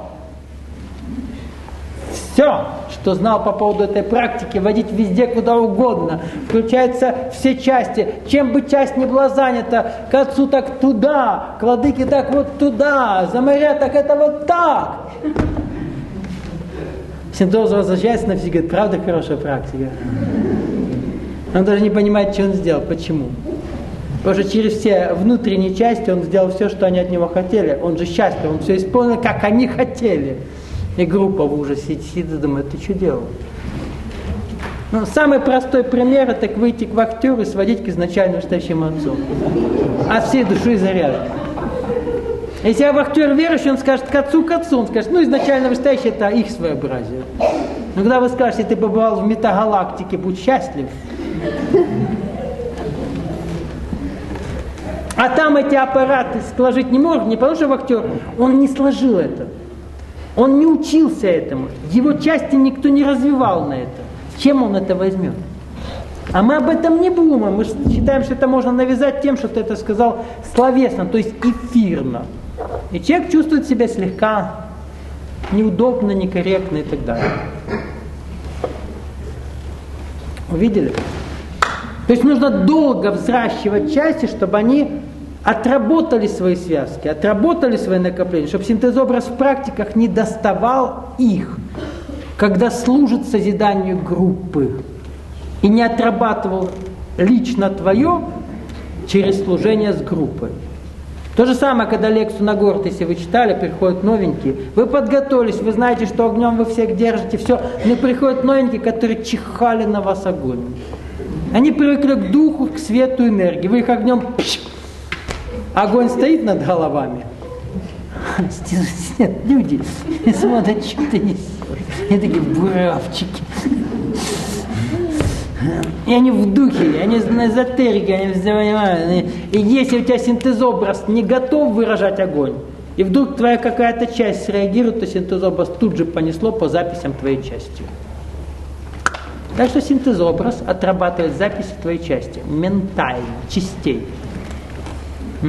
все, что знал по поводу этой практики, водить везде, куда угодно. Включаются все части. Чем бы часть не была занята, к отцу так туда, к владыке так вот туда, за моря так это вот так. Синтез возвращается на все, говорит, правда хорошая практика. Он даже не понимает, что он сделал, почему. Потому что через все внутренние части он сделал все, что они от него хотели. Он же счастлив, он все исполнил, как они хотели. И группа в ужасе сидит и думает, ты что делал? Ну, самый простой пример — это выйти к вахтеру и сводить к изначально вышестоящему отцу. От всей души заряжен. Если вахтер верующий, он скажет к отцу, к отцу. Он скажет, ну изначально вышестоящий — это их своеобразие. Но когда вы скажете, ты побывал в метагалактике, будь счастлив. А там эти аппараты сложить не может, не потому что вахтер, он не сложил это. Он не учился этому. Его части никто не развивал на это. Чем он это возьмет? А мы об этом не думаем. Мы считаем, что это можно навязать тем, что ты это сказал словесно, то есть эфирно. И человек чувствует себя слегка неудобно, некорректно и так далее. Увидели? То есть нужно долго взращивать части, чтобы они отработали свои связки, отработали свои накопления, чтобы синтезобраз в практиках не доставал их, когда служит созиданию группы, и не отрабатывал лично твое через служение с группой. То же самое, когда лекцию на город, если вы читали, приходят новенькие, вы подготовились, вы знаете, что огнем вы всех держите, все, но приходят новенькие, которые чихали на вас огонь. Они привыкли к духу, к свету, энергии. Вы их огнем... Пш, огонь стоит над головами. Нет, люди смотрят, что ты несешь. Они такие буравчики. И они в духе, они на эзотерике, они все понимают. И если у тебя синтезобраз не готов выражать огонь, и вдруг твоя какая-то часть среагирует, то синтезобраз тут же понесло по записям твоей части. Так что синтезобраз отрабатывает записи твоей части, ментально, частей. Угу.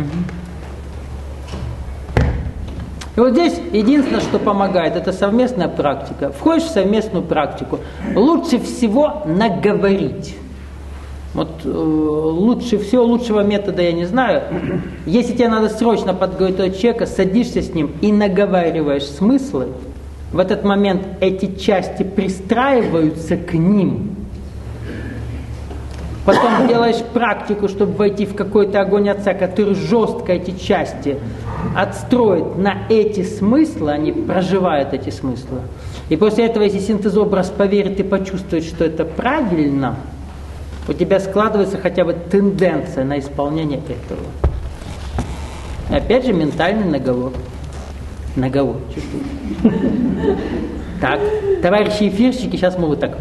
И вот здесь единственное, что помогает, это совместная практика. Входишь в совместную практику, лучше всего наговорить. Вот э, лучше всего, лучшего метода я не знаю. Если тебе надо срочно подготовить человека, садишься с ним и наговариваешь смыслы, в этот момент эти части пристраиваются к ним. Потом делаешь практику, чтобы войти в какой-то огонь Отца, который жестко эти части отстроит на эти смыслы, они проживают эти смыслы. И после этого, если синтезобраз поверит и почувствует, что это правильно, у тебя складывается хотя бы тенденция на исполнение этого. И опять же ментальный наговор. Наговор, чувствуете? Так, товарищи эфирщики сейчас могут так.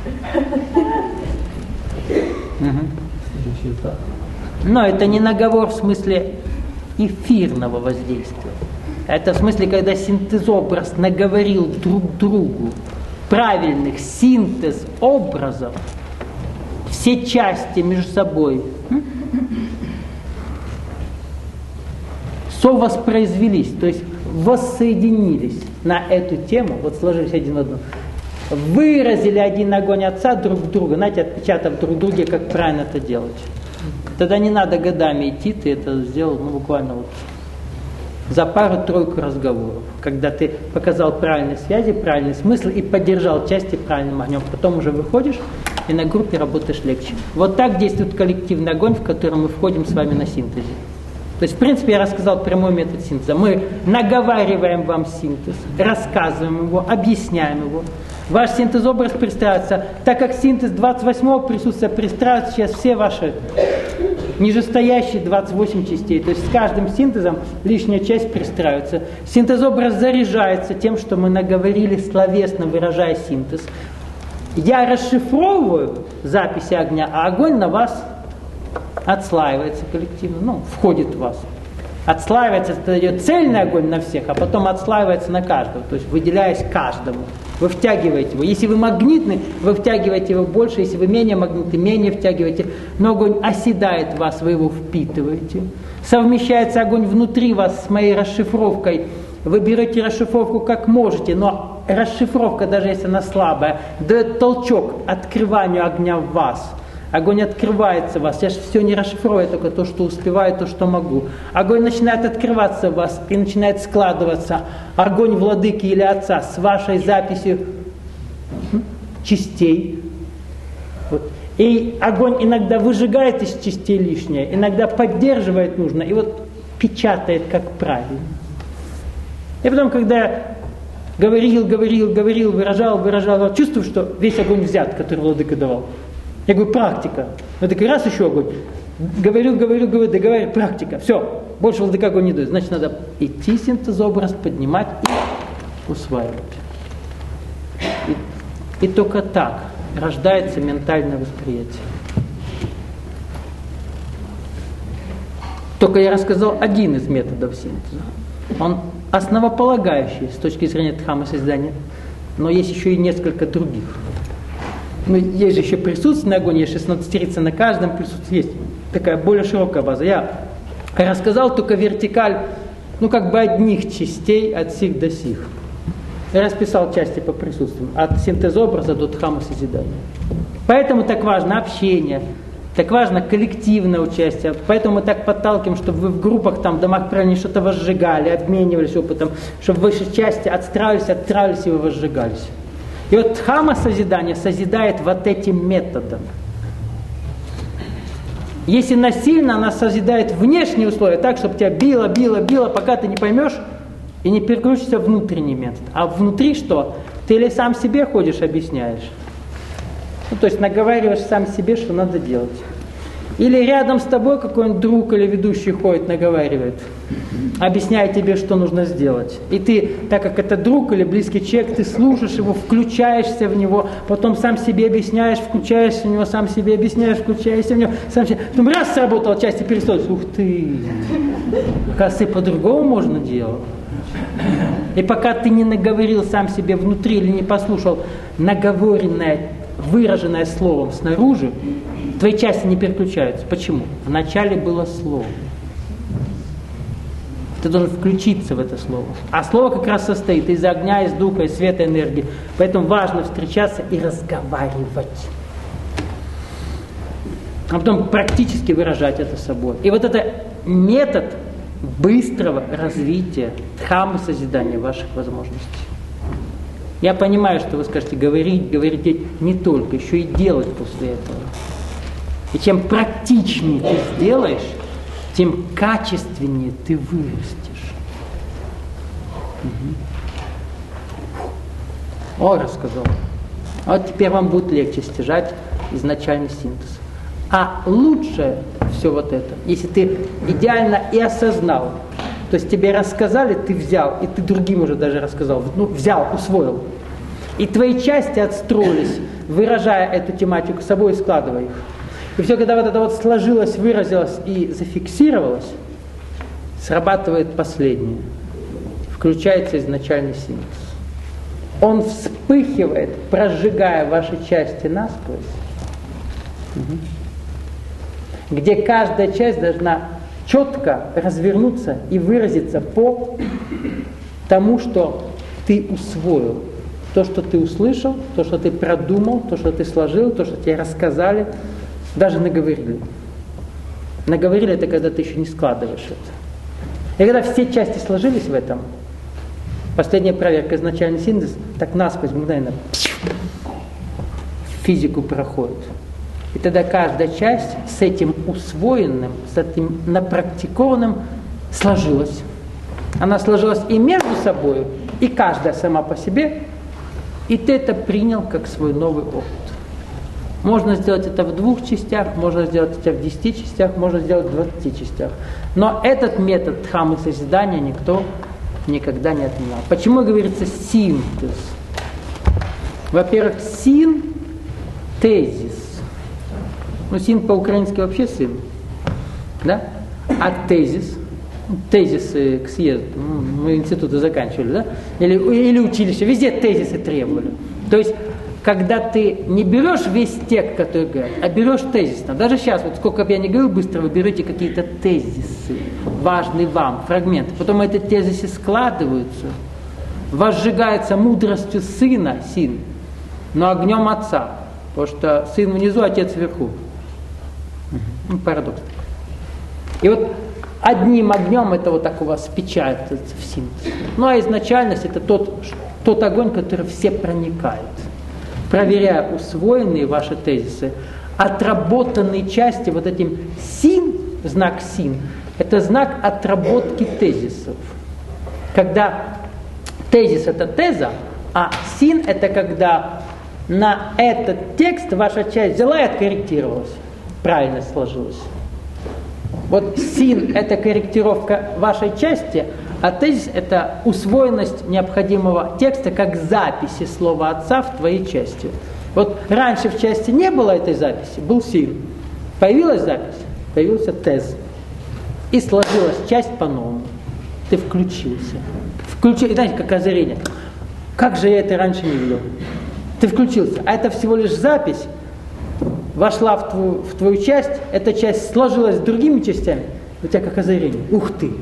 Угу. Но это не наговор в смысле эфирного воздействия. Это в смысле, когда синтезобраз наговорил друг другу правильных синтез образов, все части между собой совоспроизвелись, то есть воссоединились на эту тему, вот сложились один в одну, выразили один огонь Отца друг друга, знаете, отпечатав друг друге, как правильно это делать. Тогда не надо годами идти, ты это сделал, ну, буквально вот за пару-тройку разговоров, когда ты показал правильные связи, правильный смысл и поддержал части правильным огнем. Потом уже выходишь и на группе работаешь легче. Вот так действует коллективный огонь, в котором мы входим с вами на синтезе. То есть, в принципе, я рассказал прямой метод синтеза. Мы наговариваем вам синтез, рассказываем его, объясняем его. Ваш синтезобраз пристраивается, так как синтез двадцать восьмого присутствия пристраивается сейчас все ваши нижестоящие двадцать восемь частей. То есть с каждым синтезом лишняя часть пристраивается. Синтезобраз заряжается тем, что мы наговорили словесно, выражая синтез. Я расшифровываю записи огня, а огонь на вас отслаивается коллективно, ну, входит в вас. Отслаивается, это идет цельный огонь на всех, а потом отслаивается на каждого, то есть выделяясь каждому. Вы втягиваете его. Если вы магнитны, вы втягиваете его больше, если вы менее магнитны, менее втягиваете. Но огонь оседает в вас, вы его впитываете. Совмещается огонь внутри вас с моей расшифровкой. Вы берете расшифровку как можете, но расшифровка, даже если она слабая, дает толчок открыванию огня в вас. Огонь открывается в вас. Я же все не расшифрую, только то, что успеваю, то, что могу. Огонь начинает открываться в вас и начинает складываться. Огонь владыки или отца с вашей записью частей. Вот. И огонь иногда выжигает из частей лишнее, иногда поддерживает нужно, и вот печатает как правильно. И потом, когда я говорил, говорил, говорил, выражал, выражал, чувствую, что весь огонь взят, который владыка давал. Я говорю, практика. Я такой, раз еще огонь. Говорю, говорю, говорю, договариваю, практика. Все, больше владыка огонь не дает. Значит, надо идти синтезобраз, поднимать и усваивать. И, и только так рождается ментальное восприятие. Только я рассказал один из методов синтеза. Он основополагающий с точки зрения дхаммы созидания, но есть еще и несколько других. Ну, есть же еще присутственный огонь, есть шестнадцатерица на каждом присутствии, есть такая более широкая база. Я рассказал только вертикаль, ну как бы одних частей от сих до сих. Я расписал части по присутствиям, от синтезобраза до дхаммы созидания. Поэтому так важно общение, так важно коллективное участие, поэтому мы так подталкиваем, чтобы вы в группах, там, в домах правильнее что-то возжигали, обменивались опытом, чтобы ваши части отстраивались, отстраивались и вы возжигались. И вот дхамма созидания созидает вот этим методом. Если насильно, она созидает внешние условия, так, чтобы тебя било, било, било, пока ты не поймешь и не переключишься в внутренний метод. А внутри что? Ты или сам себе ходишь, объясняешь. Ну, то есть наговариваешь сам себе, что надо делать. Или рядом с тобой какой-нибудь друг или ведущий ходит, наговаривает, объясняет тебе, что нужно сделать. И ты, так как это друг или близкий человек, ты слушаешь его, включаешься в него, потом сам себе объясняешь, включаешься в него, сам себе объясняешь, включаешься в него, сам себе... Потом раз сработала часть и перестал, ух ты, оказывается, по-другому можно делать. И пока ты не наговорил сам себе внутри или не послушал наговоренное, выраженное словом снаружи, твои части не переключаются. Почему? Вначале было слово. Ты должен включиться в это слово. А слово как раз состоит из огня, из духа, из света, энергии. Поэтому важно встречаться и разговаривать. а потом практически выражать это собой. И вот это метод быстрого развития дхаммы созидания ваших возможностей. Я понимаю, что вы скажете говорить, говорить не только, еще и делать после этого. И чем практичнее ты сделаешь, тем качественнее ты вырастешь. Угу. О, рассказал. А вот теперь вам будет легче стяжать изначальный синтез. А лучше все вот это, если ты идеально и осознал, то есть тебе рассказали, ты взял, и ты другим уже даже рассказал, ну, взял, усвоил. И твои части отстроились, выражая эту тематику собой и складывая их. И все, когда вот это вот сложилось, выразилось и зафиксировалось, срабатывает последнее. Включается изначальный синтез. Он вспыхивает, прожигая ваши части насквозь. Угу. Где каждая часть должна четко развернуться и выразиться по тому, что ты усвоил. То, что ты услышал, то, что ты продумал, то, что ты сложил, то, что тебе рассказали, даже наговорили. Наговорили — это когда ты еще не складываешь это. И когда все части сложились в этом, последняя проверка, изначальный синтез, так насквозь мгновенно физику проходит. И тогда каждая часть с этим усвоенным, с этим напрактикованным сложилась. Она сложилась и между собой, и каждая сама по себе, и ты это принял как свой новый опыт. Можно сделать это в двух частях, можно сделать это в десяти частях, можно сделать в двадцати частях. Но этот метод дхаммы созидания никто никогда не отменял. Почему говорится синтез? Во-первых, син – тезис. Ну, син по-украински вообще сын, да? А тезис, тезисы к съезду, мы институты заканчивали, да? Или, или училище, везде тезисы требовали. То есть, когда ты не берешь весь текст, который говорят, а берешь тезисно. Даже сейчас, вот сколько бы я ни говорил быстро, вы берете какие-то тезисы, важные вам, фрагменты. Потом эти тезисы складываются, возжигается мудростью сына, син, но огнем отца. Потому что сын внизу, отец вверху. Ну, парадокс. И вот одним огнем это вот так у вас печатается в синтез. Ну а изначальность это тот, тот огонь, который все проникает. Проверяя усвоенные ваши тезисы, отработанные части, вот этим син, знак син, это знак отработки тезисов. Когда тезис это теза, а син это когда на этот текст ваша часть взяла и откорректировалась. Правильно сложилось. Вот син – это корректировка вашей части, а тезис – это усвоенность необходимого текста как записи слова отца в твоей части. Вот раньше в части не было этой записи, был син. Появилась запись, появился тез. И сложилась часть по-новому. Ты включился. Включил, знаете, как озарение. Как же я это раньше не видел? Ты включился. А это всего лишь запись. Вошла в твою, в твою часть, эта часть сложилась с другими частями, у тебя как озарение. Ух ты!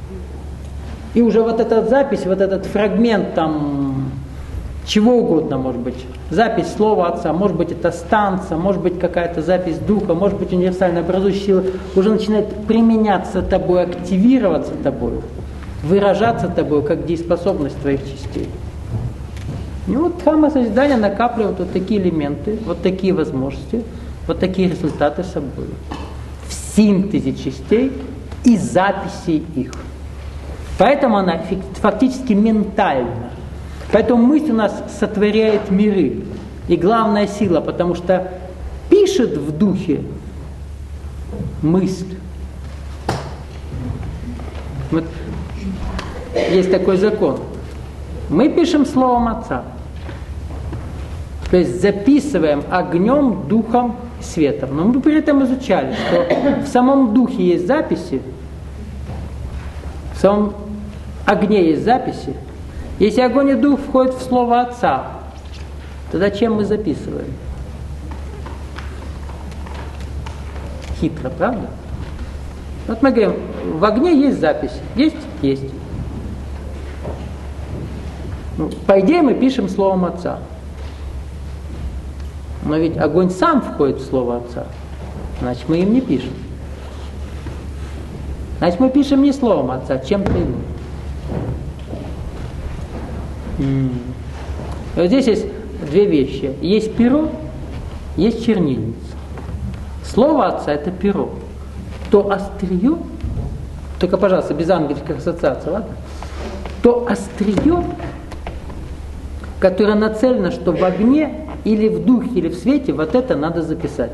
И уже вот эта запись, вот этот фрагмент там, чего угодно может быть. Запись слова отца, может быть это станция, может быть какая-то запись духа, может быть универсальная образующая сила, уже начинает применяться тобой, активироваться тобой, выражаться тобой как дееспособность твоих частей. И вот дхамма созидания накапливает вот такие элементы, вот такие возможности, вот такие результаты собой. В синтезе частей и записи их. Поэтому она фактически ментальна. Поэтому мысль у нас сотворяет миры. И главная сила, потому что пишет в духе мысль. Вот есть такой закон. Мы пишем словом Отца. То есть записываем огнем, духом, светом. Но мы при этом изучали, что в самом духе есть записи, в самом огне есть записи. Если огонь и дух входят в слово Отца, то зачем мы записываем? Хитро, правда? Вот мы говорим, в огне есть запись. Есть? Есть. Ну, по идее мы пишем словом Отца. Но ведь огонь сам входит в слово Отца. Значит, мы им не пишем. Значит, мы пишем не словом Отца, а чем-то иным. М-м. Вот здесь есть две вещи. Есть перо, есть чернильница. Слово Отца – это перо. То острие, только, пожалуйста, без ангельских ассоциаций, ладно? То острие, которое нацелено, что в огне или в духе, или в свете, вот это надо записать.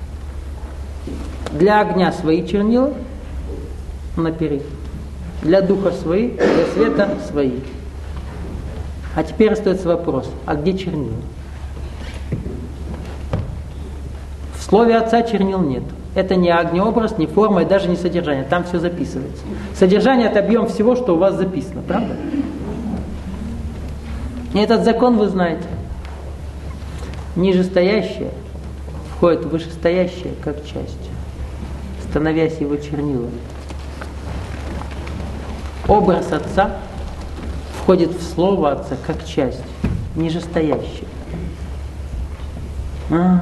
Для огня свои чернила на пере, для духа свои, для света свои. А теперь остается вопрос, а где чернила? В слове Отца чернил нет. Это не огнеобраз, не форма и даже не содержание. Там все записывается. Содержание – это объем всего, что у вас записано. Правда? И этот закон вы знаете. Нижестоящее входит в вышестоящее как часть, становясь его чернилами. Образ Отца входит в слово Отца как часть, нижестоящее. А.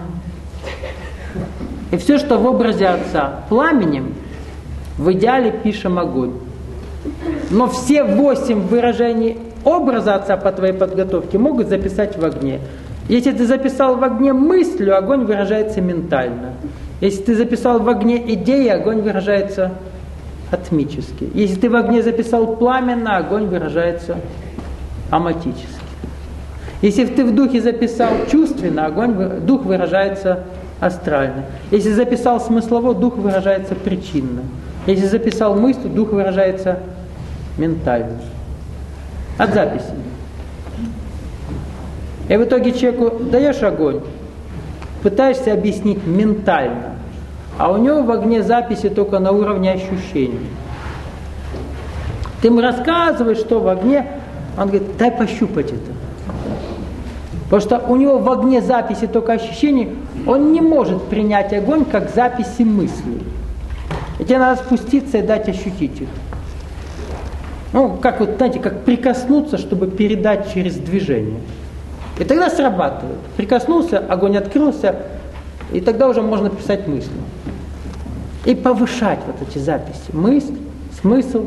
И все, что в образе Отца пламенем, в идеале пишем огонь. Но все восемь выражений образа Отца по твоей подготовке могут записать в огне. Если ты записал в огне мыслью, огонь выражается ментально. Если ты записал в огне идеи, огонь выражается атмически. Если ты в огне записал пламенно, огонь выражается аматически. Если ты в духе записал чувственно, огонь, дух выражается астрально. Если записал смыслово, дух выражается причинно. Если записал мысль, дух выражается ментально. От записи. И в итоге человеку даешь огонь, пытаешься объяснить ментально, а у него в огне записи только на уровне ощущений. Ты ему рассказываешь, что в огне, он говорит, дай пощупать это. Потому что у него в огне записи только ощущений, он не может принять огонь как записи мыслей. И тебе надо спуститься и дать ощутить их. Ну, как вот, знаете, как прикоснуться, чтобы передать через движение. И тогда срабатывает. Прикоснулся, огонь открылся, и тогда уже можно писать мысли. И повышать вот эти записи. Мысль, смысл,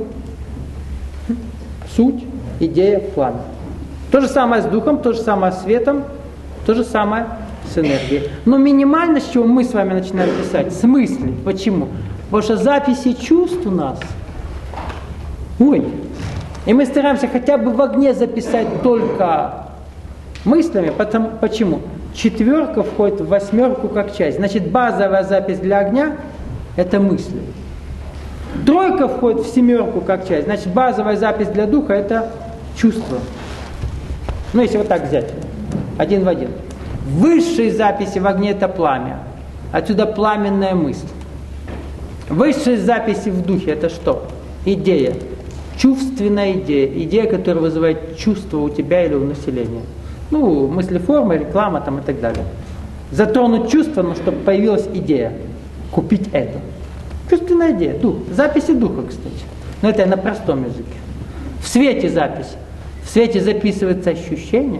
суть, идея, пламя. То же самое с духом, то же самое с светом, то же самое с энергией. Но минимально, с чего мы с вами начинаем писать, с мысли. Почему? Потому что записи чувств у нас, ой, и мы стараемся хотя бы в огне записать только мыслями. Потому, почему? Четверка входит в восьмерку как часть. Значит, базовая запись для огня – это мысли. Тройка входит в семерку как часть. Значит, базовая запись для духа – это чувство. Ну, если вот так взять, один в один. Высшие записи в огне – это пламя. Отсюда пламенная мысль. Высшие записи в духе – это что? Идея. Чувственная идея. Идея, которая вызывает чувство у тебя или у населения. Ну, мыслеформа, реклама там и так далее. Затронуть чувство, но чтобы появилась идея. Купить это. Чувственная идея, дух. Записи духа, кстати. Но это на простом языке. В свете запись. В свете записывается ощущение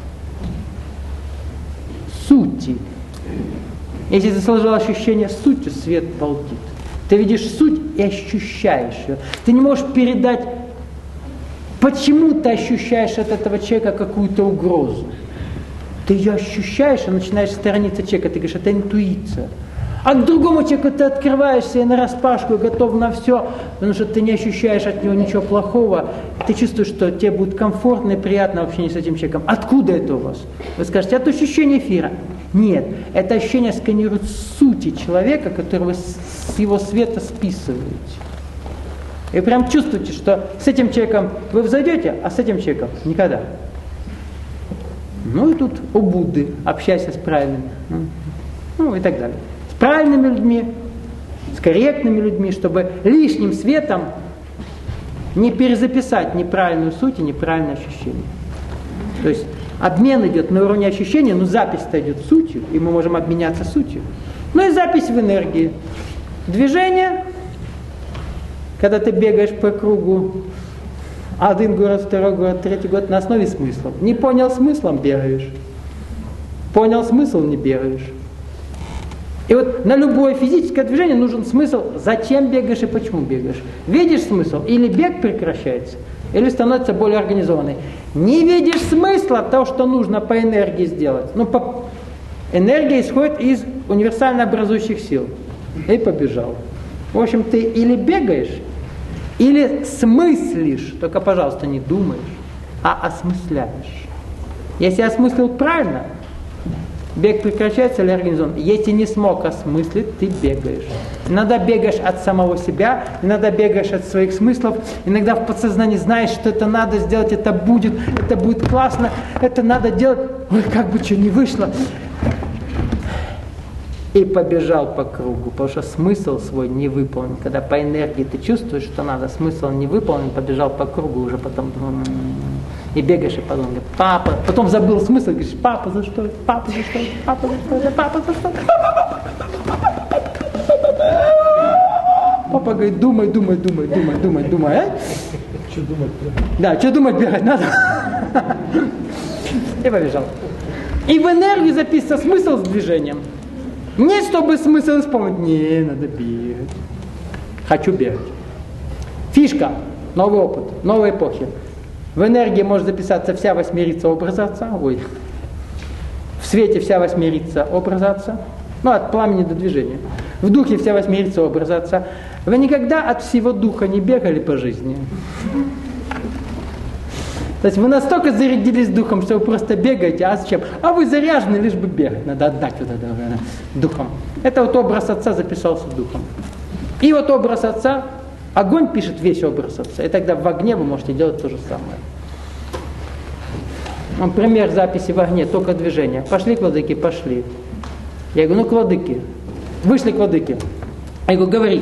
сути. Если ты сложил ощущение сутью, свет балдит. Ты видишь суть и ощущаешь ее. Ты не можешь передать, почему ты ощущаешь от этого человека какую-то угрозу. Ты ее ощущаешь и начинаешь сторониться человека. Ты говоришь, это интуиция. А к другому человеку ты открываешься и нараспашку готов на все, потому что ты не ощущаешь от него ничего плохого. Ты чувствуешь, что тебе будет комфортно и приятно в общении с этим человеком. Откуда это у вас? Вы скажете, это ощущение эфира. Нет, это ощущение сканирует сути человека, которого с его света списываете. И прям чувствуете, что с этим человеком вы взойдете, а с этим человеком никогда. Ну и тут у Будды общайся с правильными. Ну и так далее. С правильными людьми, с корректными людьми, чтобы лишним светом не перезаписать неправильную суть и неправильное ощущение. То есть обмен идет на уровне ощущения, но запись-то идет сутью, и мы можем обменяться сутью. Ну и запись в энергии. Движение, когда ты бегаешь по кругу, один город, второй город, третий город, на основе смысла. Не понял смыслом — бегаешь. Понял смысл — не бегаешь. И вот на любое физическое движение нужен смысл, зачем бегаешь и почему бегаешь. Видишь смысл? Или бег прекращается, или становится более организованный. Не видишь смысла того, что нужно по энергии сделать. Ну, по... Энергия исходит из универсально образующих сил. И побежал. В общем, ты или бегаешь, или смыслишь, только, пожалуйста, не думаешь, а осмысляешь. Если осмыслил правильно, бег прекращается или организован. Если не смог осмыслить, ты бегаешь. Иногда бегаешь от самого себя, иногда бегаешь от своих смыслов, иногда в подсознании знаешь, что это надо сделать, это будет, это будет классно, это надо делать. Ой, как бы что не вышло. И побежал по кругу, потому что смысл свой не выполнен. Когда по энергии ты чувствуешь, что надо, смысл не выполнен, побежал по кругу, уже потом и бегаешь, и потом говоришь, папа, потом забыл смысл, говоришь, папа, за что? Папа, за что? Папа, за что? Папа, за что? Папа говорит, думай, думай, думай, думай, думай, думай, а? Что думать? Да, что думать, бегать надо. И побежал. И в энергии записывается смысл с движением. Не чтобы смысл исполнить, не, надо бегать. Хочу бегать. Фишка, новый опыт, новой эпохи. В энергии может записаться вся восьмерица образа Отца, ой. В свете вся восьмерица образа Отца, ну от пламени до движения. В духе вся восьмерица образа Отца. Вы никогда от всего духа не бегали по жизни? То есть вы настолько зарядились духом, что вы просто бегаете, а зачем? А вы заряжены, лишь бы бегать, надо отдать вот это духом. Это вот образ Отца записался духом. И вот образ Отца, огонь пишет весь образ Отца, и тогда в огне вы можете делать то же самое. Ну, пример записи в огне, только движение. Пошли к владыке, пошли. Я говорю, ну к владыке. Вышли к владыке. Я говорю, говори.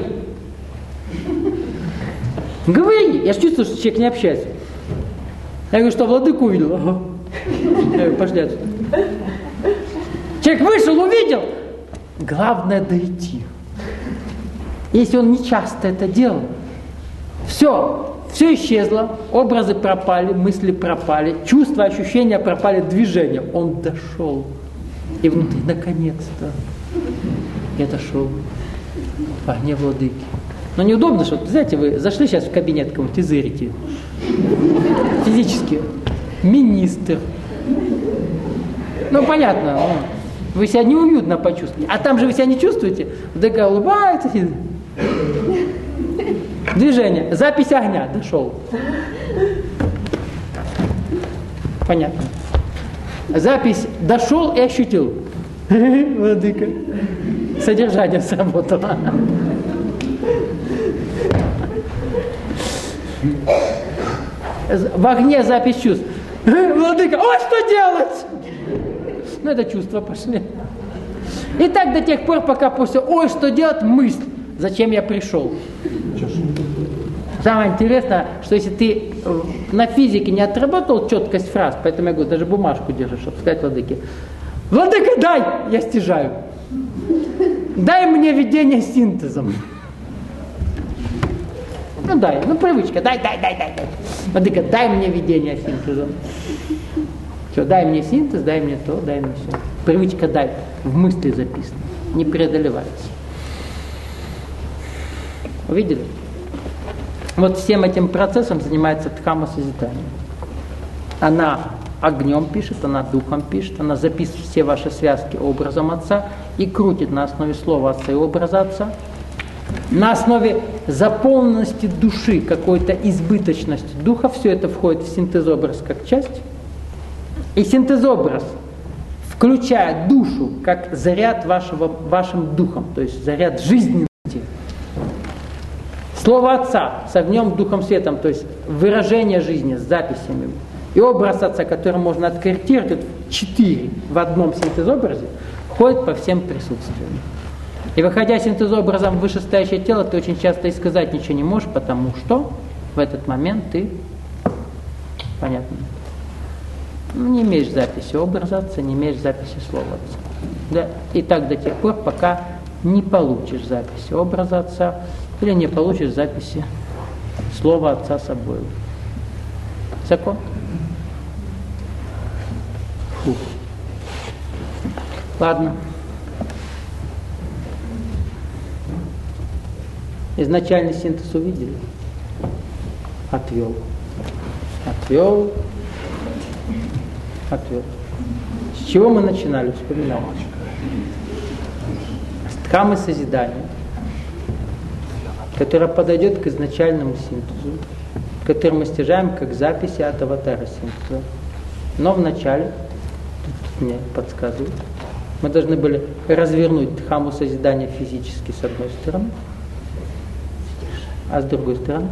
Говори. Я же чувствую, что человек не общается. Я говорю, что владыку увидел? Ага. Я говорю, пошли отсюда. Человек вышел, увидел. Главное дойти. Если он не часто это делал, все, все исчезло, образы пропали, мысли пропали, чувства, ощущения пропали, движения. Он дошел. И внутри, наконец-то, я дошел в огне владыки. Но неудобно, что, знаете, вы зашли сейчас в кабинет кому-то и зырите. Физически. Министр. Ну, понятно. Ну, вы себя неуютно почувствуете. А там же вы себя не чувствуете. Вдыка улыбается. Движение. Запись огня. Дошел. Понятно. Запись дошел и ощутил. Владыка. Содержание сработало. В огне запись чувств. Владыка, ой, что делать? Ну, это чувства пошли. И так до тех пор, пока после ой, что делать, мысль. Зачем я пришел? Самое интересное, что если ты на физике не отработал четкость фраз, поэтому я говорю, даже бумажку держишь, чтобы сказать владыке. Владыка, дай! Я стяжаю. Дай мне видение синтезом. Ну дай, ну привычка, дай, дай, дай, дай, дай. Владыка, дай мне видение синтезом. Все, дай мне синтез, дай мне то, дай мне все. Привычка дай, в мысли записана, не преодолевается. Увидели? Вот всем этим процессом занимается Дхамма созидания. Она огнем пишет, она духом пишет, она записывает все ваши связки образом Отца и крутит на основе слова Отца и образа Отца. На основе заполненности души, какой-то избыточности духа, все это входит в синтезобраз как часть. И синтезобраз, включая душу, как заряд вашего, вашим духом, то есть заряд жизненности. Слово Отца с огнем, духом, светом, то есть выражение жизни с записями. И образ Отца, который можно откорректировать, четыре в одном синтезобразе, входит по всем присутствиям. И выходя синтезообразом в вышестоящее тело, ты очень часто и сказать ничего не можешь, потому что в этот момент ты, понятно, ну, не имеешь записи образа Отца, не имеешь записи слова Отца. Да? И так до тех пор, пока не получишь записи образа Отца или не получишь записи слова Отца собой. Закон? Фу. Ладно. Изначальный синтез увидели? Отвел. Отвел. Отвел. С чего мы начинали? Вспоминаем. С дхаммы созидания, которая подойдет к изначальному синтезу, который мы стяжаем как записи от аватара синтеза. Но вначале, тут мне подсказывают, мы должны были развернуть дхамму созидания физически с одной стороны, а с другой стороны?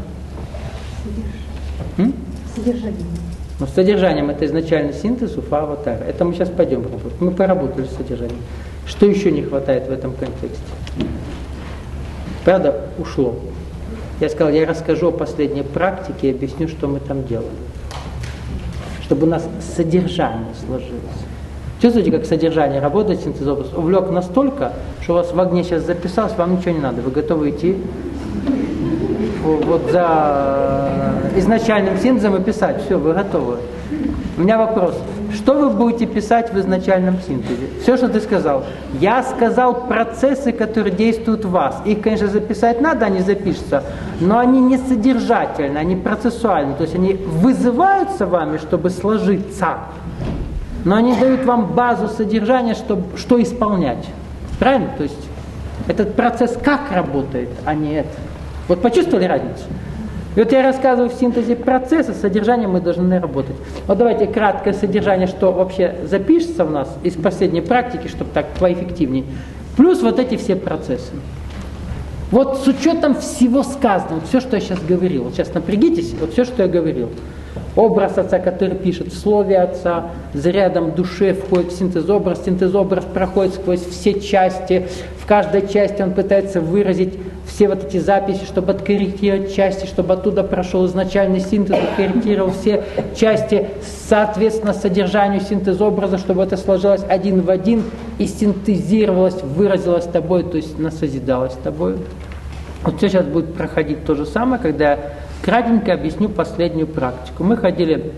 М? Содержание. Но с содержанием это изначальный синтез уфа аватара. Это мы сейчас пойдем работать. Мы поработали с содержанием. Что еще не хватает в этом контексте? Правда, ушло. Я сказал, я расскажу о последней практике и объясню, что мы там делали. Чтобы у нас содержание сложилось. Чувствуете, как содержание работает, синтезобраз? Увлек настолько, что у вас в огне сейчас записалось, вам ничего не надо. Вы готовы идти вот за изначальным синтезом и писать. Все, вы готовы. У меня вопрос. Что вы будете писать в изначальном синтезе? Все, что ты сказал. Я сказал процессы, которые действуют в вас. Их, конечно, записать надо, они запишутся, но они не содержательны, они процессуальны. То есть они вызываются вами, чтобы сложиться, но они дают вам базу содержания, чтобы, что исполнять. Правильно? То есть этот процесс как работает, а не это. Вот почувствовали разницу? И вот я рассказываю в синтезе процесса, содержание мы должны работать. Вот давайте краткое содержание, что вообще запишется в нас из последней практики, чтобы так поэффективнее. Плюс вот эти все процессы. Вот с учетом всего сказанного, вот все, что я сейчас говорил. Вот сейчас напрягитесь, вот все, что я говорил. Образ отца, который пишет в слове отца, зарядом души входит в синтезобраз, синтезобраз проходит сквозь все части, в каждой части он пытается выразить все вот эти записи, чтобы откорректировать части, чтобы оттуда прошел изначальный синтез, откорректировал все части соответственно содержанию синтезобраза, чтобы это сложилось один в один и синтезировалось, выразилось тобой, то есть насозидалось тобой. Вот все сейчас будет проходить то же самое, когда я кратенько объясню последнюю практику. Мы ходили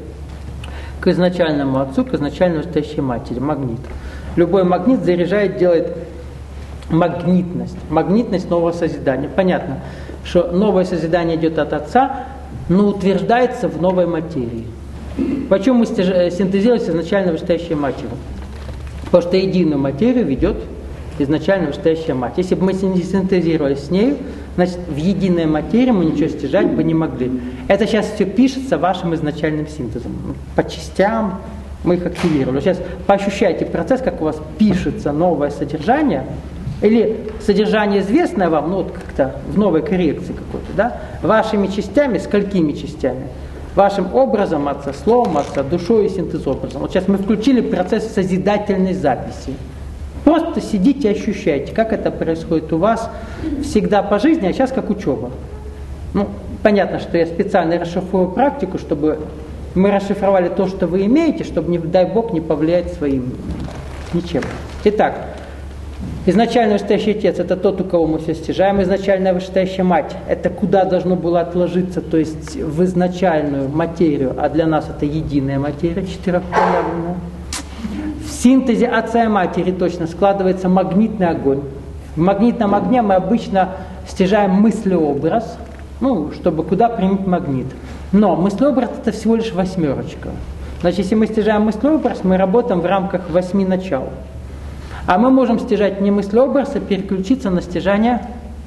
к изначальному отцу, к изначально настоящей матери, магнит. Любой магнит заряжает, делает магнитность, магнитность нового созидания. Понятно, что новое созидание идет от отца, но утверждается в новой материи. Почему мы синтезируемся изначально вышестоящей матерью? Потому что единую материю ведет изначально вышестоящая мать. Если бы мы не синтезировались с нею, значит, в единой материи мы ничего стяжать бы не могли. Это сейчас все пишется вашим изначальным синтезом. По частям мы их активировали. Сейчас поощущайте процесс, как у вас пишется новое содержание, или содержание известное вам, ну вот как-то в новой коррекции какой-то, да, вашими частями, сколькими частями? Вашим образом отца, словом отца, душой и синтезобразом. Вот сейчас мы включили процесс созидательной записи. Просто сидите и ощущайте, как это происходит у вас всегда по жизни, а сейчас как учеба. Ну, понятно, что я специально расшифрую практику, чтобы мы расшифровали то, что вы имеете, чтобы, не дай Бог, не повлиять своим ничем. Итак, изначально вышестоящий отец – это тот, у кого мы все стяжаем. Изначальная вышестоящая мать – это куда должно было отложиться, то есть в изначальную материю, а для нас это единая материя, четырехпроявленная. В синтезе отца и матери точно складывается магнитный огонь. В магнитном огне мы обычно стяжаем мыслеобраз, ну, чтобы куда принять магнит. Но мыслеобраз – это всего лишь восьмерочка. Значит, если мы стяжаем мыслеобраз, мы работаем в рамках восьми начал. А мы можем стяжать не мыслеобраз, а переключиться на стяжание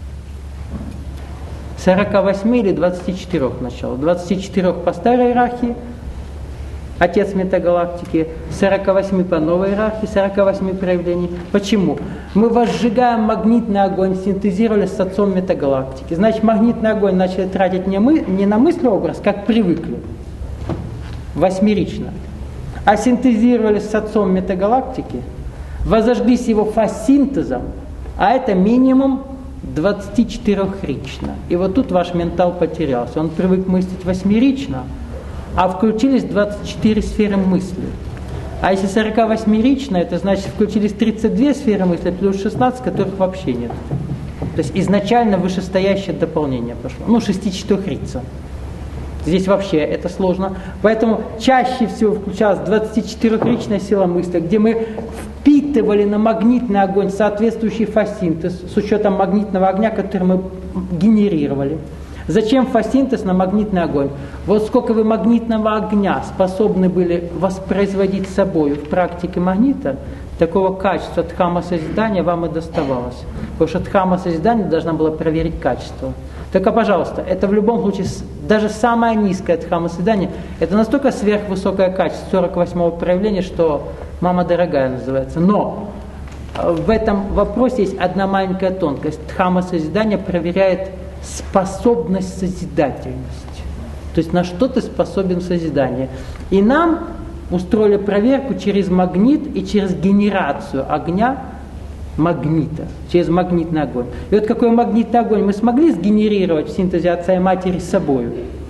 сорока восьми или двадцати четырёх начал. двадцати четырёх по старой иерархии, отец метагалактики, сорока восьми по новой иерархии, сорока восьми проявлений. Почему? Мы возжигаем магнитный огонь, синтезировали с отцом метагалактики. Значит, магнитный огонь начали тратить не, мы, не на мыслеобраз, как привыкли, восьмерично, а синтезировали с отцом метагалактики, возожглись его фасинтезом, а это минимум двадцатичетырёхрично. И вот тут ваш ментал потерялся. Он привык мыслить восьмерично, а включились двадцать четыре сферы мысли. А если сорокавосьмерично, это значит включились тридцать две сферы мысли, плюс шестнадцать, которых вообще нет. То есть изначально вышестоящее дополнение пошло. Ну, шестичетырехрица. Здесь вообще это сложно. Поэтому чаще всего включалась двадцатичетырехричная сила мысли, где мы впитывали на магнитный огонь соответствующий фасинтез с учетом магнитного огня, который мы генерировали. Зачем фотосинтез на магнитный огонь? Вот сколько вы магнитного огня способны были воспроизводить собой в практике магнита, такого качества дхамма-созидания вам и доставалось. Потому что дхамма-созидание должна была проверить качество. Только, пожалуйста, это в любом случае, даже самое низкое дхамма-созидание, это настолько сверхвысокое качество сорок восьмого проявления, что мама дорогая называется. Но в этом вопросе есть одна маленькая тонкость. Дхамма-созидание проверяет способность созидательности. То есть на что ты способен созидание. И нам устроили проверку через магнит и через генерацию огня магнита, через магнитный огонь. И вот какой магнитный огонь мы смогли сгенерировать в синтезе отца и матери с собой,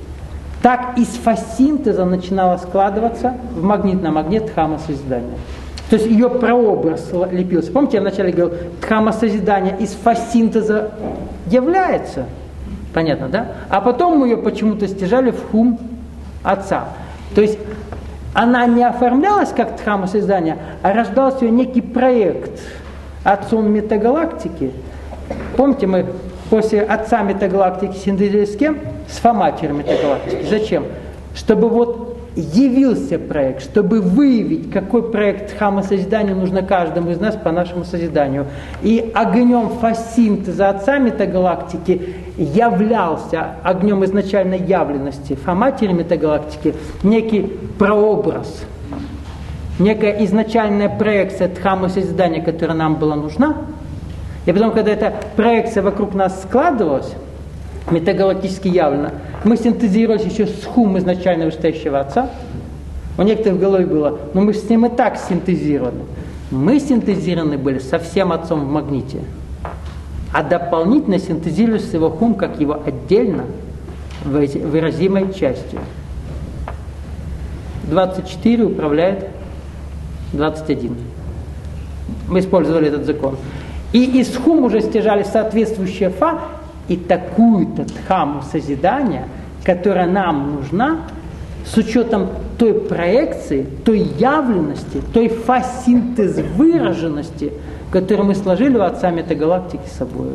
так из фотосинтеза начинало складываться в магнитном огне дхамма-созидание. То есть ее прообраз лепился. Помните, я вначале говорил, дхамма-созидание из фотосинтеза является. Понятно, да? А потом мы ее почему-то стяжали в хум отца. То есть она не оформлялась как дхамма-созидание, а рождался ее некий проект отцом метагалактики. Помните, мы после отца метагалактики синтезировали с кем? С фоматером метагалактики. Зачем? Чтобы вот явился проект, чтобы выявить, какой проект дхамма-созидания нужно каждому из нас по нашему созиданию. И огнем фотосинтеза отца метагалактики являлся, огнем изначальной явленности фоматери метагалактики, некий прообраз, некая изначальная проекция дхамма-созидания, которая нам была нужна. И потом, когда эта проекция вокруг нас складывалась, метагалактически явлено, мы синтезировались еще с хум изначально вышестоящего отца. У некоторых в голове было, но мы с ним и так синтезированы. Мы синтезированы были со всем отцом в магните. А дополнительно синтезировались с его хум, как его отдельно выразимой частью. двадцать четыре управляет двадцать один. Мы использовали этот закон. И из хум уже стяжали соответствующие фа, и такую-то дхамму созидания, которая нам нужна, с учетом той проекции, той явленности, той фа-синтез выраженности, которую мы сложили у отца метагалактики с собой.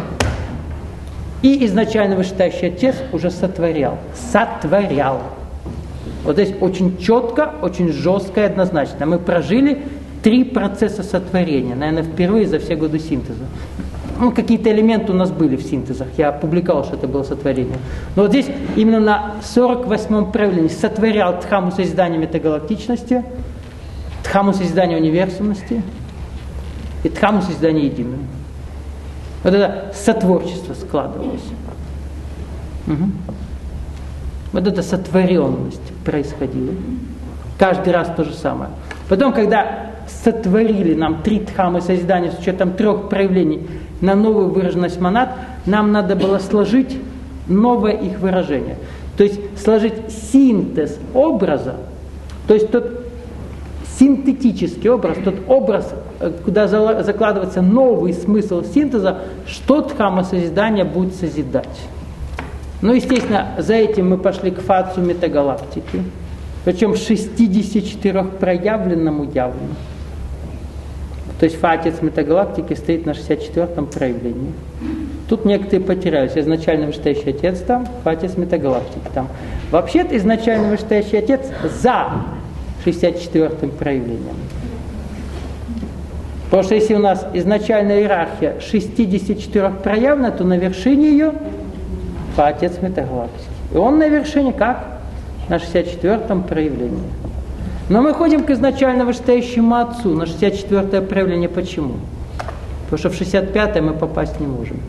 И изначально вышестоящий отец уже сотворял. Сотворял. Вот здесь очень четко, очень жестко и однозначно. Мы прожили три процесса сотворения, наверное, впервые за все годы синтеза. Ну, какие-то элементы у нас были в синтезах, я опубликовал, что это было сотворение. Но вот здесь именно на сорок восьмом проявлении сотворял дхамму созидания метагалактичности, дхамму созидания универсумности и дхамму созидания единого. Вот это сотворчество складывалось. Угу. Вот эта сотворенность происходила. Каждый раз то же самое. Потом, когда сотворили нам три дхаммы созидания с учетом трех проявлений на новую выраженность монад, нам надо было сложить новое их выражение. То есть сложить синтез образа, то есть тот синтетический образ, тот образ, куда закладывается новый смысл синтеза, что дхамма созидания будет созидать. Ну, естественно, за этим мы пошли к фацу метагалактики, причем шестьдесят четыре проявленному явленному. То есть фа-отец метагалактики стоит на шестьдесят четвёртом проявлении. Тут некоторые потерялись. Изначально вышестоящий отец там, фа-отец метагалактики там. Вообще-то изначально вышестоящий отец за шестьдесят четвёртым проявлением. Потому что если у нас изначальная иерархия шестьдесят четыре проявлена, то на вершине ее фа-отец метагалактики. И он на вершине как? На шестьдесят четвёртом проявлении. Но мы ходим к изначально вышестоящему отцу на шестьдесят четвёртое проявление. Почему? Потому что в шестьдесят пятое мы попасть не можем.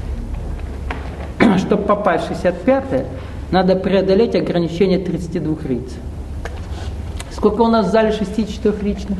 Чтобы попасть в шестьдесят пятое, надо преодолеть ограничение тридцати двух риц. Сколько у нас в зале шестидесятичетырёхричных?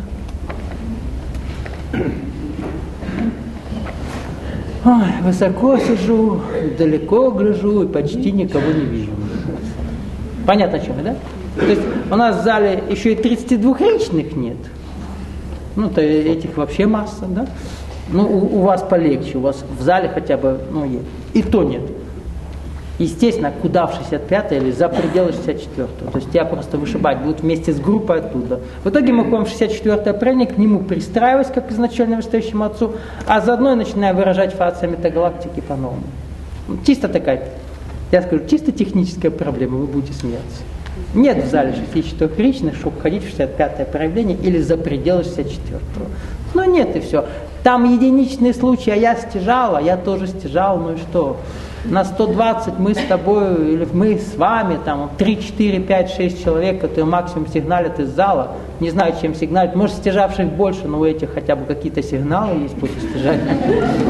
Ой, высоко сижу, далеко гляжу и почти никого не вижу. Понятно, о чем я, да? То есть у нас в зале еще и тридцатидвухричных нет. Ну, то этих вообще масса, да? Ну, у, у вас полегче, у вас в зале хотя бы, ну, есть. И то нет. Естественно, куда в шестьдесят пятое или за пределы шестьдесят четвёртого. То есть тебя просто вышибать будут вместе с группой оттуда. В итоге мы ходим в шестьдесят четвёртое проявление, к нему пристраиваясь, как изначально вышестоящему отцу, а заодно и начинаем выражать фация метагалактики по-новому. Чисто такая, я скажу, чисто техническая проблема, вы будете смеяться. Нет в зале шестьдесят четырехричных, чтобы ходить в шестьдесят пятое проявление или за пределы шестьдесят четвёртого. Ну нет и все. Там единичные случаи, а я стяжала, я тоже стяжал, ну и что? На сто двадцать мы с тобой, или мы с вами, там три, четыре, пять, шесть человек, которые максимум сигналят из зала, не знаю, чем сигналят, может, стяжавших больше, но у этих хотя бы какие-то сигналы есть после стяжания.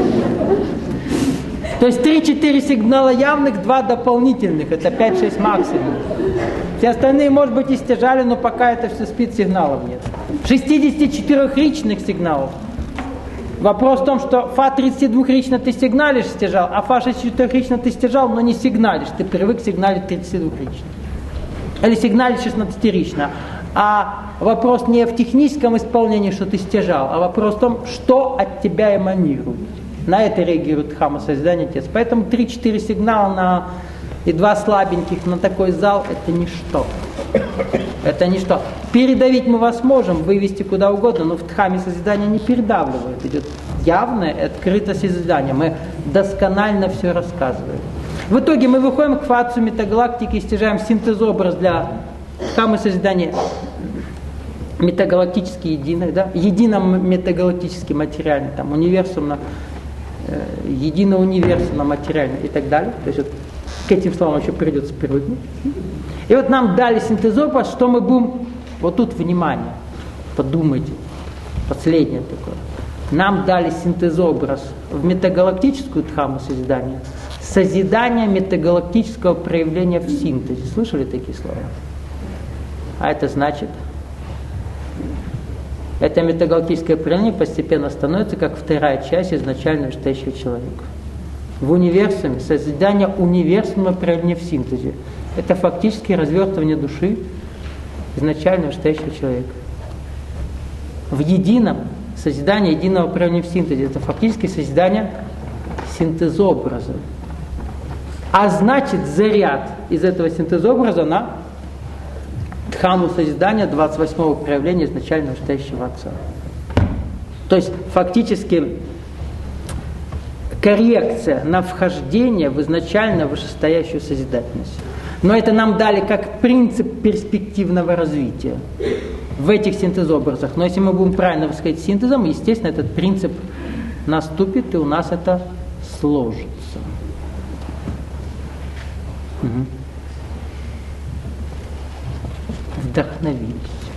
То есть три-четыре сигнала явных, два дополнительных, это пять-шесть максимум. Все остальные, может быть, и стяжали, но пока это все спит, сигналов нет. шестидесятичетырёхричных сигналов. Вопрос в том, что фа тридцатидвухрично ты сигналишь, стяжал, а фа шестидесятичетырёхрично ты стяжал, но не сигналишь. Ты привык сигналить тридцатидвухрично. Или сигналить шестнадцатирично. А вопрос не в техническом исполнении, что ты стяжал, а вопрос в том, что от тебя эманирует. На это реагирует Дхамма созидания Отец. Поэтому три-четыре сигнала на, и два слабеньких на такой зал – это ничто. Это ничто. Передавить мы вас можем, вывести куда угодно, но в Дхамме созидания не передавливает. Идет явное, открытое созидание. Мы досконально все рассказываем. В итоге мы выходим к фацию метагалактики и стяжаем синтезобраз для Дхаммы созидания метагалактически единый, да? Едино метагалактически материальный, там, универсумно, э, едино универсумно материальный и так далее. То есть вот к этим словам еще придется привыкнуть. И вот нам дали синтезобраз, что мы будем... Вот тут внимание, подумайте, последнее такое. Нам дали синтезобраз в метагалактическую Дхамму созидания, созидание метагалактического проявления в синтезе. Слышали такие слова? А это значит, это метагалактическое проявление постепенно становится как вторая часть изначально стоящего человека. В универсуме, созидание универсального проявления в синтезе. Это фактически развертывание души изначально стоящего человека. В едином, созидание единого проявления в синтезе, это фактически созидание синтезобраза. А значит, заряд из этого синтезобраза на Дхамму созидания двадцать восьмого проявления изначально стоящего Отца. То есть фактически коррекция на вхождение в изначально вышестоящую созидательность. Но это нам дали как принцип перспективного развития в этих синтезобразах. Но если мы будем правильно восходить синтезом, естественно, этот принцип наступит, и у нас это сложится. Угу. Вдохновились.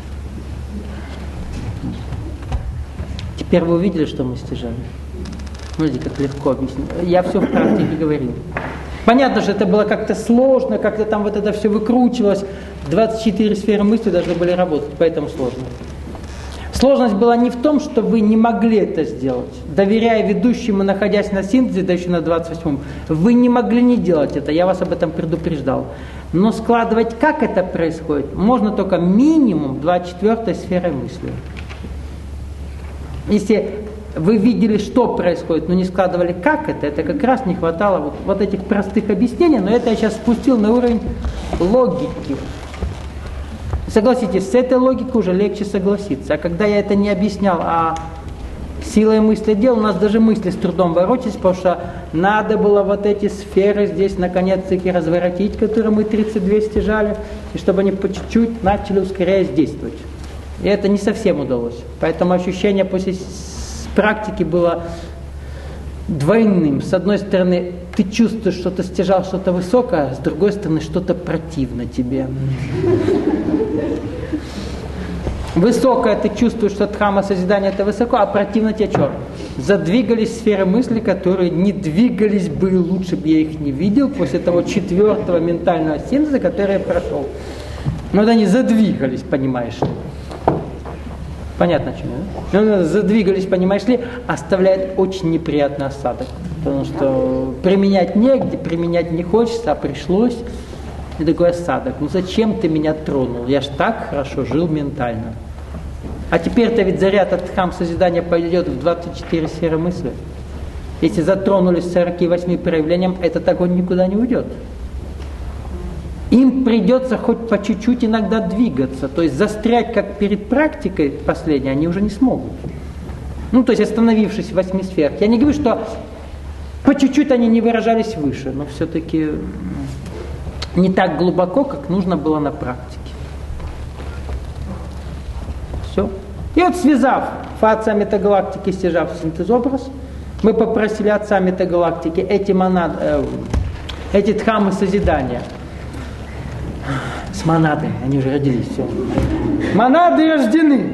Теперь вы увидели, что мы стяжали? Смотрите, как легко объяснить. Я все в практике говорил. Понятно, что это было как-то сложно, как-то там вот это все выкручивалось. двадцать четыре сферы мысли должны были работать, поэтому сложно. Сложность была не в том, что вы не могли это сделать. Доверяя ведущему, находясь на синтезе, да еще на двадцать восьмом, вы не могли не делать это, я вас об этом предупреждал. Но складывать, как это происходит, можно только минимум двадцать четвёртой сферой мысли. Если вы видели, что происходит, но не складывали, как это, это как раз не хватало вот, вот этих простых объяснений, но это я сейчас спустил на уровень логики. Согласитесь, с этой логикой уже легче согласиться. А когда я это не объяснял, а силой мысли делал, у нас даже мысли с трудом ворочались, потому что надо было вот эти сферы здесь наконец-таки разворотить, которые мы тридцать две стяжали, и чтобы они по чуть-чуть начали ускоряясь действовать. И это не совсем удалось. Поэтому ощущение после практики было двойным. С одной стороны, ты чувствуешь, что ты стяжал что-то высокое, а с другой стороны, что-то противно тебе. Высокое ты чувствуешь, что Дхамма созидания это высоко, а противно тебе что? Задвигались сферы мысли, которые не двигались бы, лучше бы я их не видел после того четвертого ментального синтеза, который я прошел. Но вот они задвигались, понимаешь ли. Понятно, чем, да? Задвигались, понимаешь ли, оставляет очень неприятный осадок. Потому что применять негде, применять не хочется, а пришлось. И такой осадок. Ну зачем ты меня тронул? Я ж так хорошо жил ментально. А теперь-то ведь заряд от Дхаммы созидания пойдет в двадцать четыре сферы мысли. Если затронулись сорок восемь проявлением, этот огонь никуда не уйдет. Им придется хоть по чуть-чуть иногда двигаться. То есть застрять, как перед практикой последней, они уже не смогут. Ну, то есть остановившись в восьми сферах. Я не говорю, что по чуть-чуть они не выражались выше, но все-таки не так глубоко, как нужно было на практике. Все. И вот связав отца метагалактики, стяжав синтез-образ, мы попросили отца метагалактики эти, монад, э, эти дхаммы созидания с монадами, они уже родились, все. Монады рождены.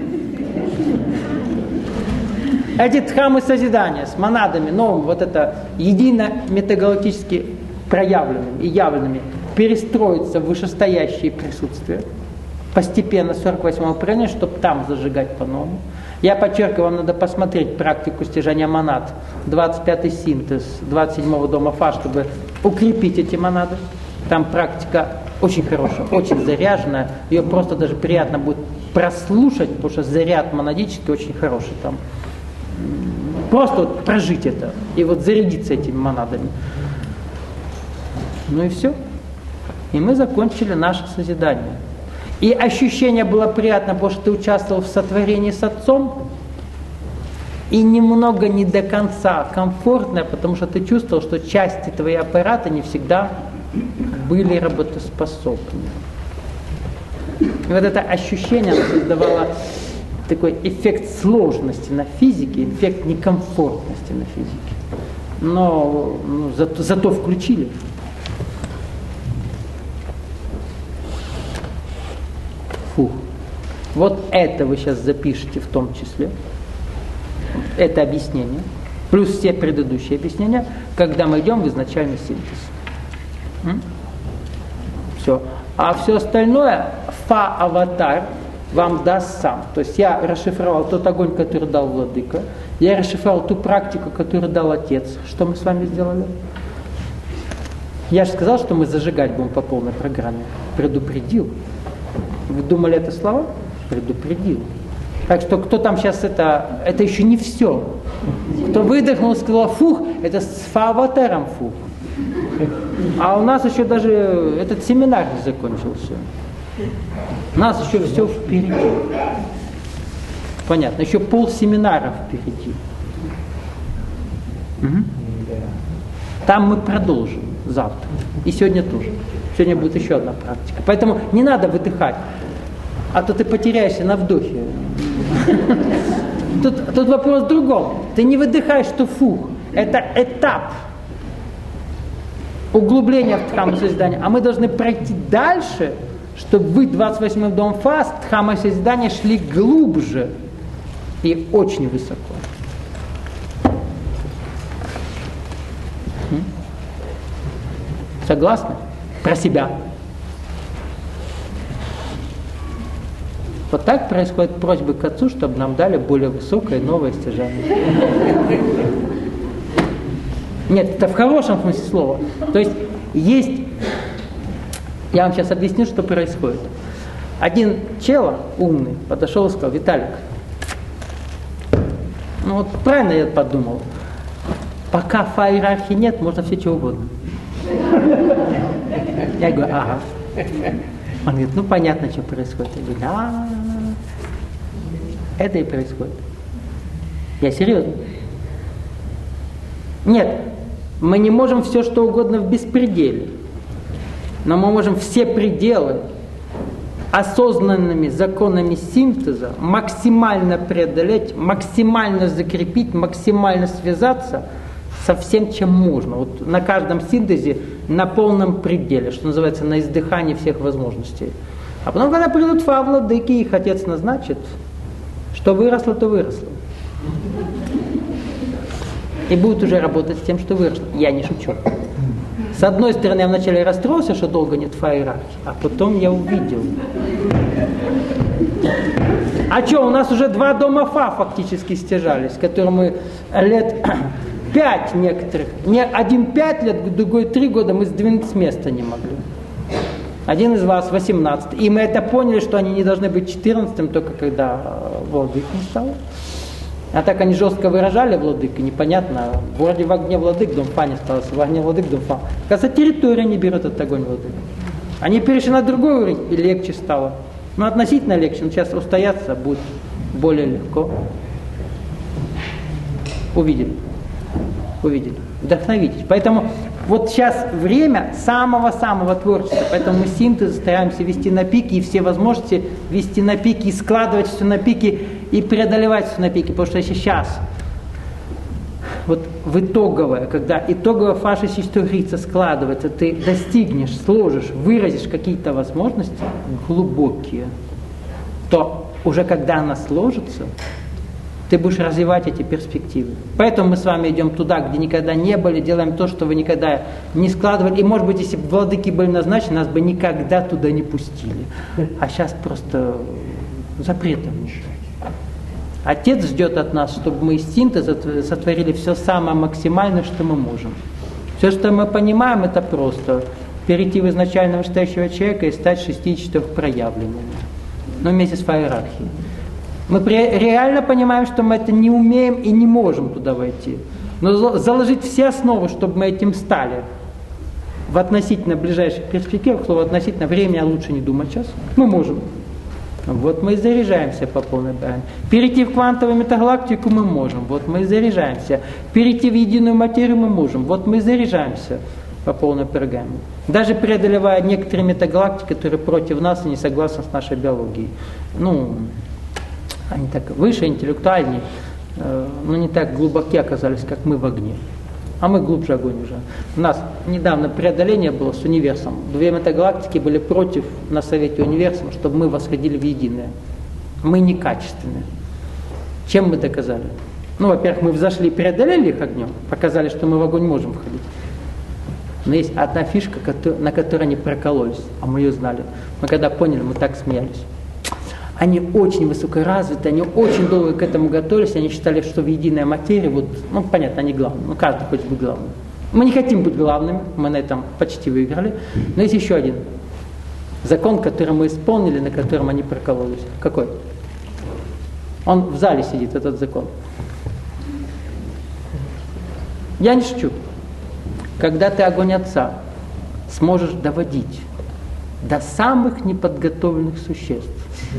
Эти дхаммы созидания с монадами, новым, вот это едино метагалактически проявленными и явленными, перестроиться в вышестоящие присутствия, постепенно с сорок восьмого поколения, чтобы там зажигать по-новому. Я подчеркиваю, вам надо посмотреть практику стяжания монад, двадцать пятый синтез, двадцать седьмого дома Фа, чтобы укрепить эти монады. Там практика очень хорошая, очень заряженная, ее просто даже приятно будет прослушать, потому что заряд монадический очень хороший там. Просто вот прожить это и вот зарядиться этими монадами. Ну и все. И мы закончили наше созидание. И ощущение было приятно, потому что ты участвовал в сотворении с Отцом, и немного не до конца комфортное, потому что ты чувствовал, что части твоего аппарата не всегда были работоспособны. И вот это ощущение оно создавало такой эффект сложности на физике, эффект некомфортности на физике. Но ну, зато, зато включили. Фух. Вот это вы сейчас запишите в том числе. Это объяснение. Плюс все предыдущие объяснения, когда мы идем в изначальный синтез. М? Все. А все остальное Фа-аватар вам даст сам. То есть я расшифровал тот огонь, который дал Владыка. Я расшифровал ту практику, которую дал Отец. Что мы с вами сделали? Я же сказал, что мы зажигать будем по полной программе. Предупредил. Вы думали, это слова? Предупредил. Так что кто там сейчас это... Это еще не все. Кто выдохнул, сказал фух, это с Фа-аватаром фух. А у нас еще даже этот семинар не закончился. У нас еще все впереди. Понятно, еще полсеминара впереди. Угу. Там мы продолжим завтра. И сегодня тоже. Сегодня будет еще одна практика. Поэтому не надо выдыхать. А то ты потеряешься на вдохе. Тут, тут вопрос в другом. Ты не выдыхаешь, что фух. Это этап углубления в дхамму созидания. А мы должны пройти дальше, чтобы вы двадцать восьмым домом Фа с дхаммой созидания шли глубже и очень высоко. Согласны? Про себя. Вот так происходят просьбы к Отцу, чтобы нам дали более высокое новое стяжание. Нет, это в хорошем смысле слова. То есть есть... Я вам сейчас объясню, что происходит. Один чела умный подошел и сказал: Виталик, ну вот правильно я подумал, пока фа-иерархии нет, можно все чего угодно. Я говорю: ага. Он говорит: ну понятно, что происходит. Я говорю: да, это и происходит. Я серьезно. Нет, мы не можем все что угодно в беспределе. Но мы можем все пределы осознанными законами синтеза максимально преодолеть, максимально закрепить, максимально связаться со всем, чем можно. Вот на каждом синтезе на полном пределе, что называется, на издыхании всех возможностей. А потом, когда придут Фа владыки, их Отец назначит, что выросло, то выросло. И будет уже работать с тем, что выросло. Я не шучу. С одной стороны, я вначале расстроился, что долго нет фа-иерархии, а потом я увидел. А что, у нас уже два дома Фа фактически стяжались, которые мы лет пять некоторых, не один пять лет, другой три года мы сдвинуть с места не могли. Один из вас восемнадцать. И мы это поняли, что они не должны быть четырнадцатым, только когда Владык не стал. А так они жестко выражали Владыка, непонятно. Вроде в огне Владык дом Фа не остался, в огне Владык дом Фа. Кажется, территория не берет этот огонь Владык. Они перешли на другой уровень, и легче стало. Ну, относительно легче, но сейчас устояться будет более легко. Увидели. Увидели? Вдохновитесь. Поэтому вот сейчас время самого-самого творчества. Поэтому мы синтез стараемся вести на пике, и все возможности вести на пике, и складывать все на пике, и преодолевать все на пике. Потому что сейчас, вот в итоговое, когда итоговая фаша систоррица складывается, ты достигнешь, сложишь, выразишь какие-то возможности глубокие, то уже когда она сложится, ты будешь развивать эти перспективы. Поэтому мы с вами идем туда, где никогда не были, делаем то, что вы никогда не складывали. И, может быть, если бы владыки были назначены, нас бы никогда туда не пустили. А сейчас просто запретом. Отец ждет от нас, чтобы мы из синтеза сотворили все самое максимальное, что мы можем. Все, что мы понимаем, это просто перейти в изначально вышестоящего человека и стать шестидесятичетырехпроявленными. Но вместе с иерархией. Мы реально понимаем, что мы это не умеем и не можем туда войти. Но заложить все основы, чтобы мы этим стали, в относительно ближайших перспективах, слово относительно времени, а лучше не думать сейчас, мы можем. Вот мы и заряжаемся по полной программе. Перейти в квантовую метагалактику мы можем. Вот мы и заряжаемся. Перейти в единую материю мы можем. Вот мы и заряжаемся по полной программе. Даже преодолевая некоторые метагалактики, которые против нас и не согласны с нашей биологией. Ну, они так выше, интеллектуальнее, э, но не так глубоки оказались, как мы в огне. А мы глубже огонь уже. У нас недавно преодоление было с универсом. Две метагалактики были против на совете универсума, чтобы мы восходили в единое. Мы некачественные. Чем мы доказали? Ну, во-первых, мы взошли и преодолели их огнем, показали, что мы в огонь можем входить. Но есть одна фишка, на которой они прокололись, а мы ее знали. Мы когда поняли, мы так смеялись. Они очень высокоразвиты, они очень долго к этому готовились, они считали, что в единой материи, вот, ну, понятно, они главные, ну, каждый хочет быть главным. Мы не хотим быть главными, мы на этом почти выиграли, но есть еще один закон, который мы исполнили, на котором они прокололись. Какой? Он в зале сидит, этот закон. Я не шучу. Когда ты огонь Отца сможешь доводить до самых неподготовленных существ,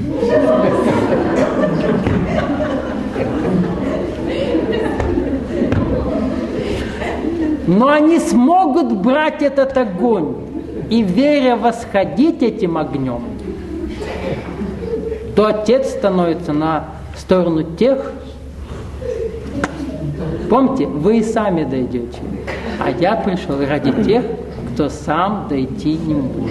но они смогут брать этот огонь и, веря, восходить этим огнем, то Отец становится на сторону тех, помните, вы и сами дойдете, а я пришел ради тех, кто сам дойти не может.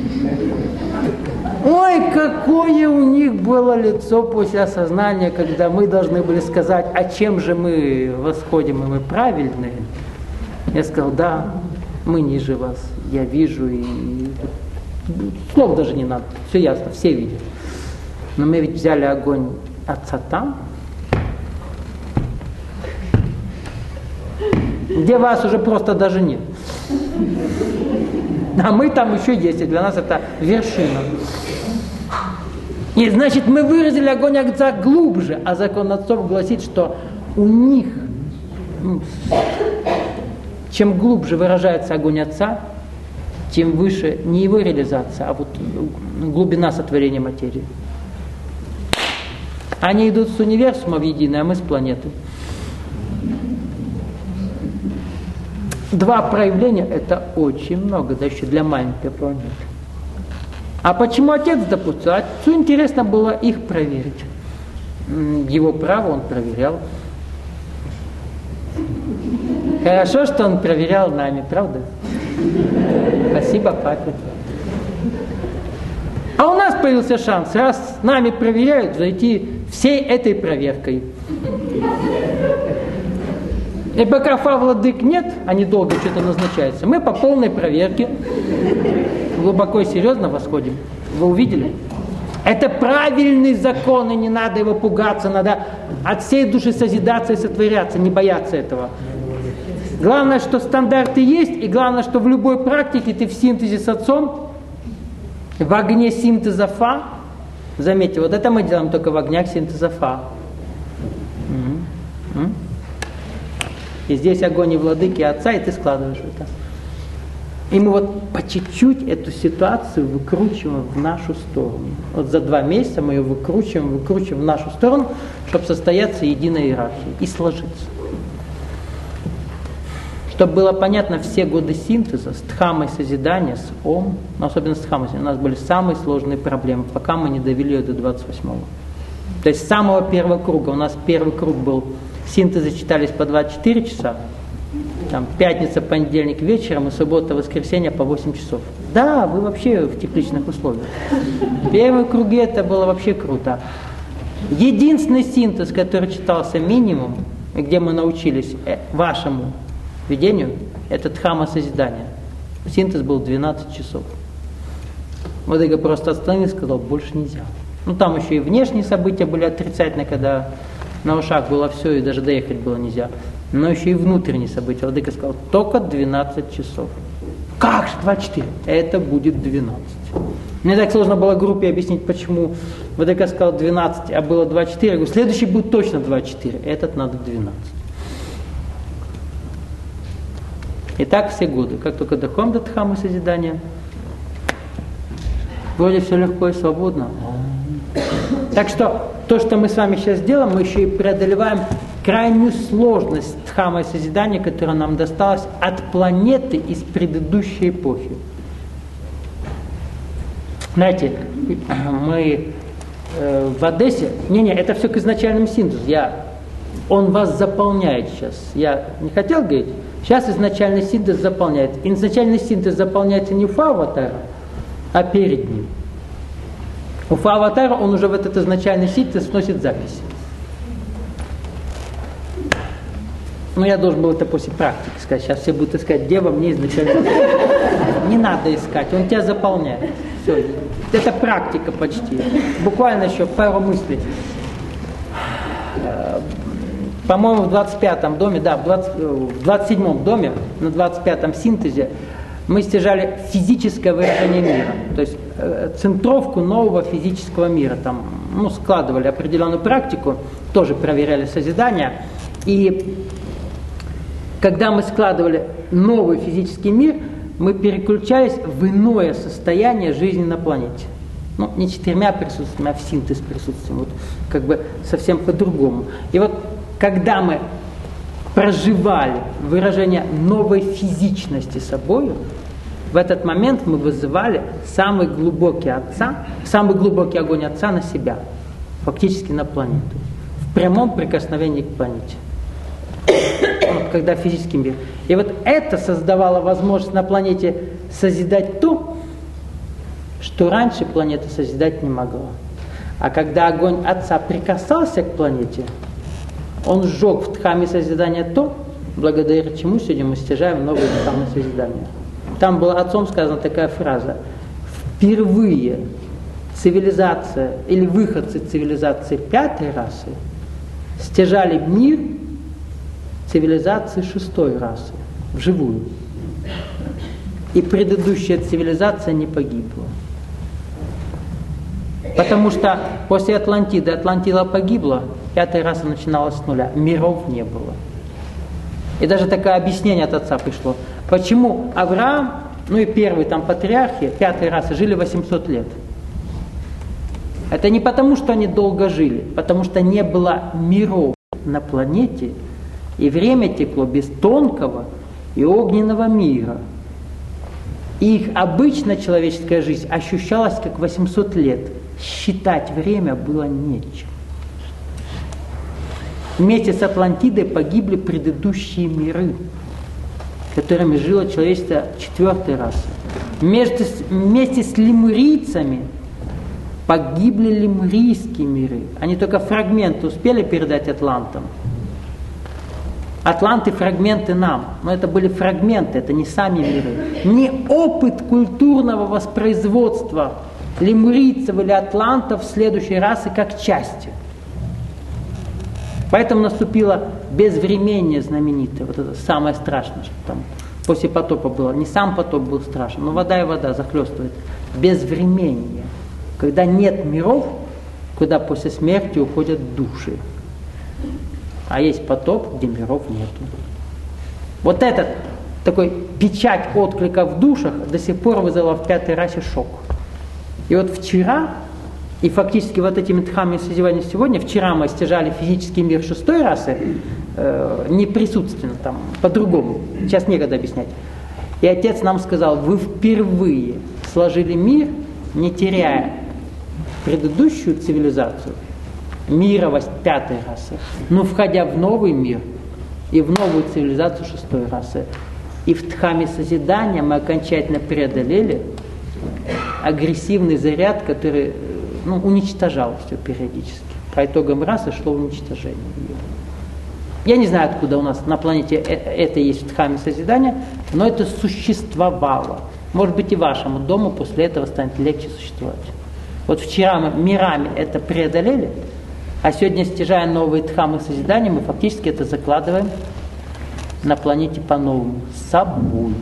Ой, какое у них было лицо после осознания, когда мы должны были сказать, а чем же мы восходим, и мы правильные. Я сказал, да, мы ниже вас, я вижу, и слов даже не надо, все ясно, все видят. Но мы ведь взяли огонь Отца там, где вас уже просто даже нет. А мы там еще есть, и для нас это вершина. И значит, мы выразили огонь Отца глубже, а закон отцов гласит, что у них, чем глубже выражается огонь Отца, тем выше не его реализация, а вот глубина сотворения материи. Они идут с универсума в единое, а мы с планеты. Два проявления – это очень много, да еще для маленькой планеты. А почему Отец допустил? Отцу интересно было их проверить. Его право он проверял. Хорошо, что он проверял нами, правда? Спасибо папе. А у нас появился шанс, раз нами проверяют, зайти всей этой проверкой. И пока фа владык нет, они долго что-то назначаются, мы по полной проверке глубоко и серьезно восходим. Вы увидели? Это правильный закон, и не надо его пугаться, надо от всей души созидаться и сотворяться, не бояться этого. Главное, что стандарты есть, и главное, что в любой практике ты в синтезе с Отцом, в огне синтеза фа, заметьте, вот это мы делаем только в огнях синтеза фа. Угу. И здесь огонь и владыки Отца, и ты складываешь это. И мы вот по чуть-чуть эту ситуацию выкручиваем в нашу сторону. Вот за два месяца мы ее выкручиваем, выкручиваем в нашу сторону, чтобы состояться единой иерархией и сложиться. Чтобы было понятно, все годы синтеза с дхаммой созидания, с ом, но особенно с дхаммой, у нас были самые сложные проблемы, пока мы не довели ее до двадцать восьмого. То есть с самого первого круга, у нас первый круг был, синтезы читались по двадцать четыре часа, там, пятница, понедельник вечером и суббота, воскресенье по восемь часов. Да, вы вообще в тепличных условиях. Первые круги это было вообще круто. Единственный синтез, который читался минимум, где мы научились вашему ведению, это дхамма созидания. Синтез был двенадцать часов. Вот я просто остановился и сказал, больше нельзя. Ну там еще и внешние события были отрицательные, когда на ушах было все и даже доехать было нельзя. Но еще и внутренние события. Владыка сказал, только двенадцать часов. Как же двадцать четыре? Это будет двенадцать. Мне так сложно было группе объяснить, почему Владыка сказал двенадцать, а было двадцать четыре. Я говорю, следующий будет точно двадцать четыре, этот надо двенадцать. И так все годы. Как только доходим до дхаммы созидания, вроде все легко и свободно. Так что то, что мы с вами сейчас делаем, мы еще и преодолеваем крайнюю сложность дхаммы созидания, которая нам досталась от планеты из предыдущей эпохи. Знаете, мы э, в Одессе, не-не, это все к изначальному синтезу, я, он вас заполняет сейчас. Я не хотел говорить, сейчас изначальный синтез заполняет. Изначальный синтез заполняется не у фа-аватара, а перед ним. У фа-аватара он уже в этот изначальный синтез вносит запись. Ну, я должен был это после практики сказать. Сейчас все будут искать, где во мне изначально. Не надо искать, он тебя заполняет. Все. Это практика почти. Буквально еще пару мыслей. По-моему, в двадцать пятом доме, да, в, двадцать, в двадцать седьмом доме, на двадцать пятом синтезе мы стяжали физическое выражение мира. То есть э, центровку нового физического мира. Там, ну, складывали определенную практику, тоже проверяли созидание. И когда мы складывали новый физический мир, мы переключались в иное состояние жизни на планете. Ну, не четырьмя присутствиями, а в синтез присутствием. Вот как бы совсем по-другому. И вот когда мы проживали выражение новой физичности собою, в этот момент мы вызывали самый глубокий отца, самый глубокий огонь отца на себя, фактически на планету, в прямом прикосновении к планете. Вот, когда физический мир. И вот это создавало возможность на планете созидать то, что раньше планета созидать не могла. А когда огонь Отца прикасался к планете, он сжег в дхамме созидания то, благодаря чему сегодня мы стяжаем новые дхаммы созидания. Там была Отцом сказана такая фраза: впервые цивилизация или выходцы цивилизации пятой расы стяжали мир цивилизации шестой расы вживую. И предыдущая цивилизация не погибла. Потому что после Атлантиды Атлантида погибла, пятая раса начиналась с нуля, миров не было. И даже такое объяснение от Отца пришло. Почему Авраам, ну и первые там патриархи пятой расы жили восемьсот лет? Это не потому, что они долго жили, потому что не было миров на планете, и время текло без тонкого и огненного мира. И их обычно человеческая жизнь ощущалась как восемьсот лет. Считать время было нечем. Вместе с Атлантидой погибли предыдущие миры, которыми жило человечество четвертой расы. Вместе с, вместе с лемурийцами погибли лемурийские миры. Они только фрагменты успели передать атлантам. Атланты фрагменты нам, но это были фрагменты, это не сами миры. Не опыт культурного воспроизводства лемурийцев или атлантов следующей расы как части. Поэтому наступило безвременье знаменитое, вот это самое страшное, что там после потопа было. Не сам потоп был страшен, но вода и вода захлестывает. Безвременье, когда нет миров, куда после смерти уходят души. А есть потоп, где миров нету. Вот этот такой печать отклика в душах до сих пор вызвала в пятой расе шок. И вот вчера, и фактически вот этими дхаммами созидания сегодня, вчера мы стяжали физический мир шестой расы, э, неприсутственно, там, по-другому. Сейчас некогда объяснять. И Отец нам сказал, вы впервые сложили мир, не теряя предыдущую цивилизацию, мировость пятой расы, но входя в новый мир и в новую цивилизацию шестой расы. И в Дхамме созидания мы окончательно преодолели агрессивный заряд, который ну, уничтожал все периодически. По итогам расы шло уничтожение ее. Я не знаю, откуда у нас на планете это есть в Дхамме созидания, но это существовало. Может быть, и вашему дому после этого станет легче существовать. Вот вчера мы мирами это преодолели, а сегодня, стяжая новые Дхаммы созидания, мы фактически это закладываем на планете по-новому, с собою.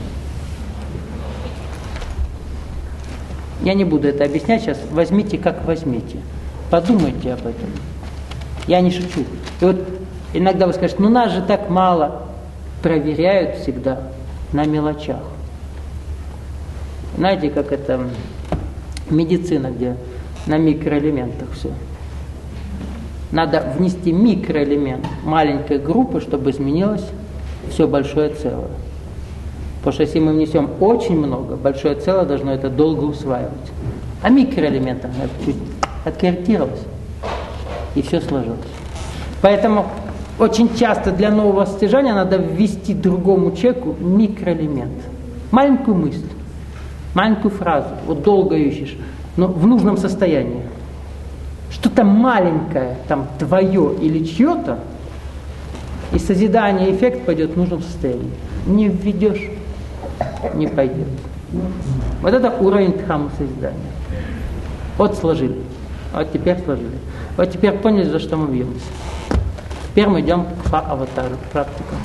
Я не буду это объяснять сейчас, возьмите как возьмите. Подумайте об этом. Я не шучу. И вот иногда вы скажете, ну нас же так мало. Проверяют всегда на мелочах. Знаете, как это медицина, где на микроэлементах все. Надо внести микроэлемент маленькой группы, чтобы изменилось все большое целое. Потому что если мы внесем очень много, большое целое должно это долго усваивать. А микроэлементом надо чуть откорректировалось, и все сложилось. Поэтому очень часто для нового стяжания надо ввести другому человеку микроэлемент. Маленькую мысль, маленькую фразу. Вот долго ищешь, но в нужном состоянии. Что-то маленькое, там, твое или чье-то, и созидание, эффект пойдет в нужном состоянии. Не введешь, не пойдет. Вот это уровень Дхаммы созидания. Вот сложили. Вот теперь сложили. Вот теперь поняли, за что мы бьемся. Теперь мы идем к фа-аватару, к практикам.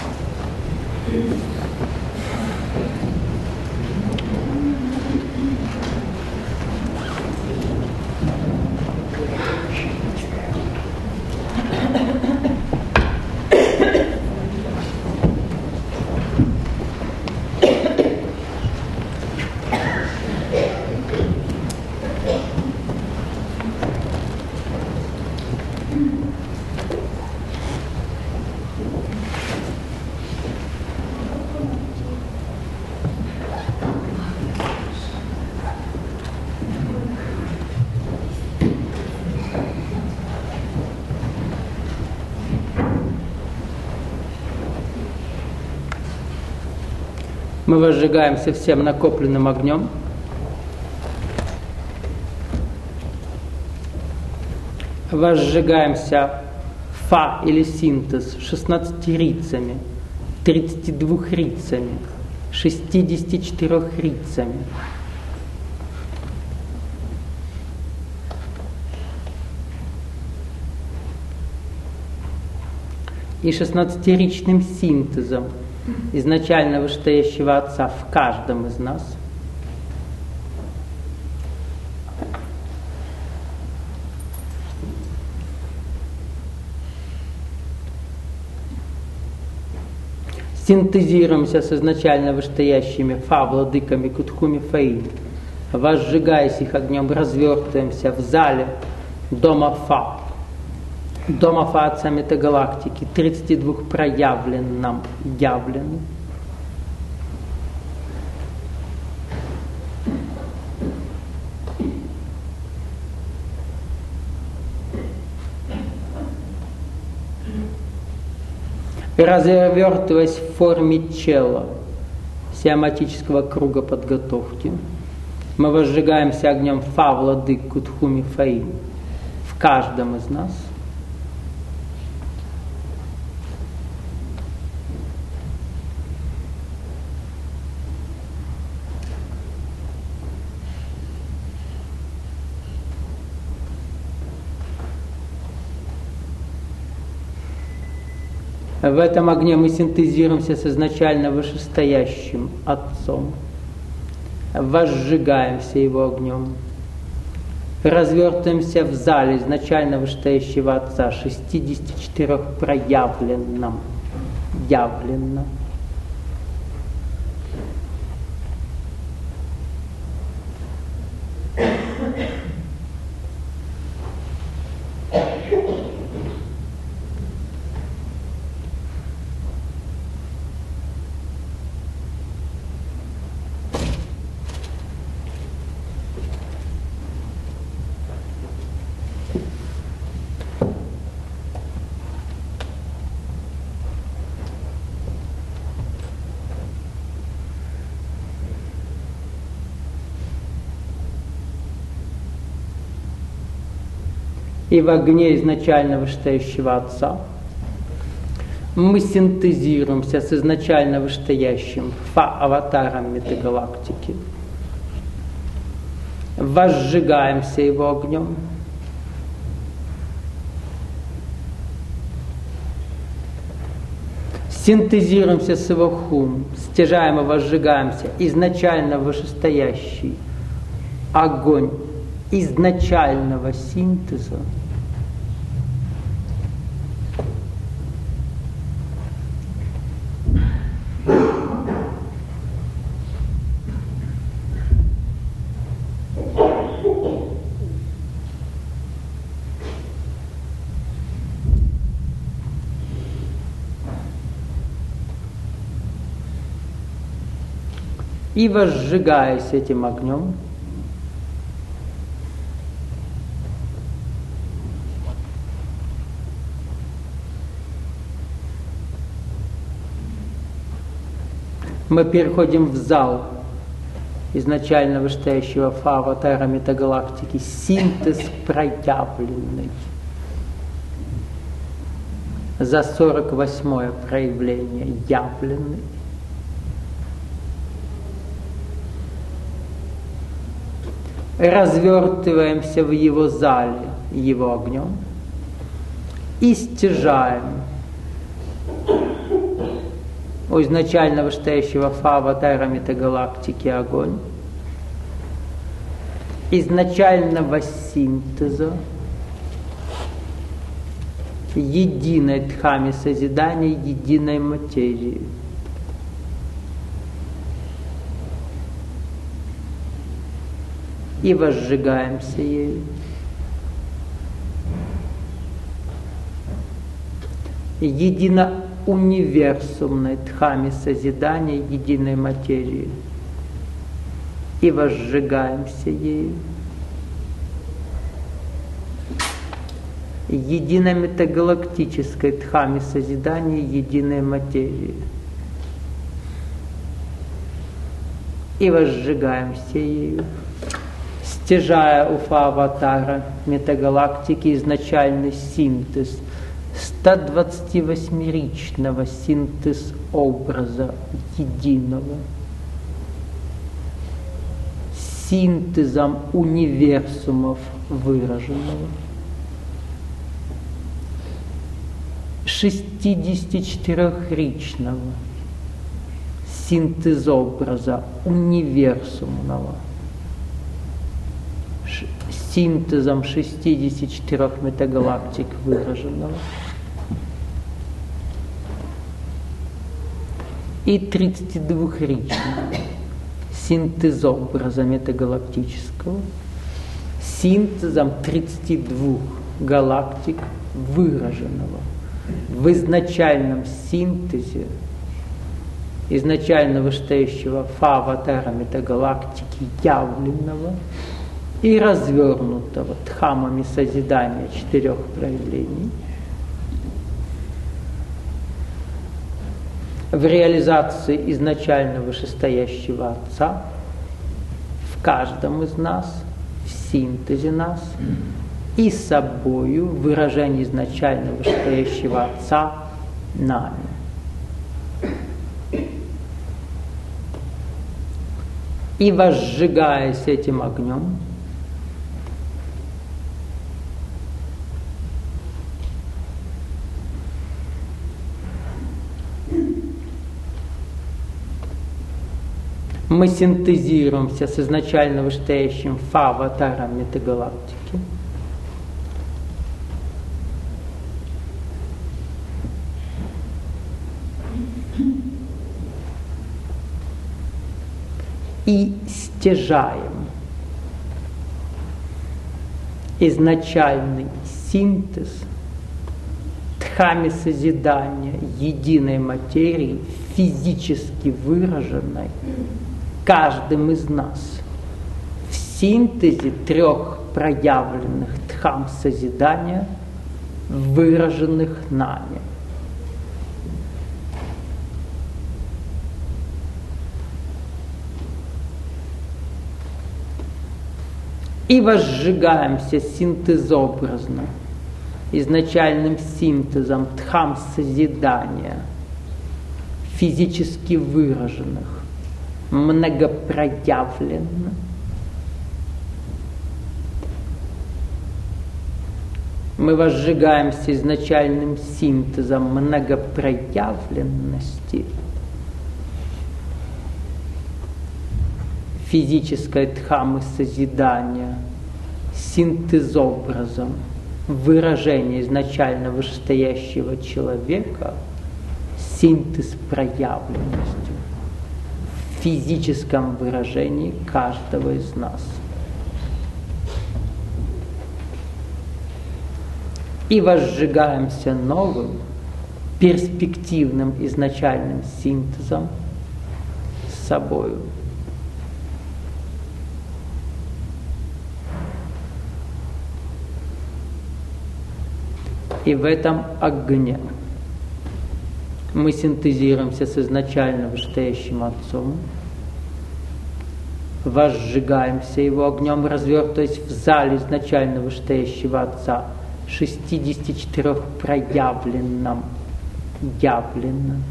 Мы возжигаемся всем накопленным огнем. Возжигаемся фа или синтез шестнадцатирицами, тридцатидвухрицами, шестидесятичетырехрицами. И шестнадцатиричным синтезом изначально вышестоящего Отца в каждом из нас. Синтезируемся с изначально вышестоящими Фа, владыками Кутхуми Фаи. Возжигаясь их огнем, развертываемся в зале дома Фа. Дома Фа Отца Метагалактики, тридцати двух проявленном явленном. И развертываясь в форме чела, сиаматического круга подготовки, мы возжигаемся огнем Фа, владык Кутхуми Фаи, в каждом из нас. В этом огне мы синтезируемся с изначально вышестоящим Отцом, возжигаемся Его огнем, развертываемся в зале изначально вышестоящего Отца, шестидесяти четырёх проявленном, явленном. и в огне изначально вышестоящего Отца. Мы синтезируемся с изначально вышестоящим Фа-аватаром метагалактики, возжигаемся его огнем, синтезируемся с его хум, стяжаем и возжигаемся изначально вышестоящий огонь изначального синтеза, и возжигаясь этим огнем, мы переходим в зал изначально вышестоящего Фа-аватара метагалактики, синтез проявленный. За сорок восьмое проявление явленный. Развертываемся в его зале его огнем и стяжаем у изначально вышестоящего Фа-аватара метагалактики огонь изначального синтеза единой дхами созидания, единой материи. И возжигаемся ею. Единоуниверсумной дхами созидания, единой материи. И возжигаемся ею. Единометагалактической дхами созидания, единой материи. И возжигаемся ею. Стяжая у Фа-аватара метагалактики изначальный синтез ста двадцативосьмеричного синтез образа единого, синтезом универсумов выраженного, шестидесятичетырёхричного синтезобраза универсумного, синтезом шестидесяти четырёх метагалактик выраженного, и тридцатидвухричного синтезобраза метагалактического, синтезом тридцати двух галактик выраженного в изначальном синтезе изначально вышестоящего Фа-аватара метагалактики явленного и развернутого дхамами созидания четырех проявлений в реализации изначально вышестоящего Отца в каждом из нас, в синтезе нас и собою в выражении изначально вышестоящего Отца нами. И возжигаясь этим огнем, мы синтезируемся с изначально вышестоящим Фа-аватаром метагалактики. И стяжаем изначальный синтез дхами созидания единой материи, физически выраженной каждым из нас в синтезе трех проявленных дхам созидания, выраженных нами. И возжигаемся синтезообразно изначальным синтезом дхам созидания, физически выраженных, многопроявленно. Мы возжигаемся изначальным синтезом многопроявленности, физической дхаммы созидания, синтезобразом, выражение изначально вышестоящего человека, синтез проявленностью в физическом выражении каждого из нас. И возжигаемся новым, перспективным изначальным синтезом с собою. И в этом огне мы синтезируемся с изначально вышестоящим Отцом, возжигаемся его огнем, развертываясь в зале изначально вышестоящего Отца, шестидесяти четырёх проявленном, явленном.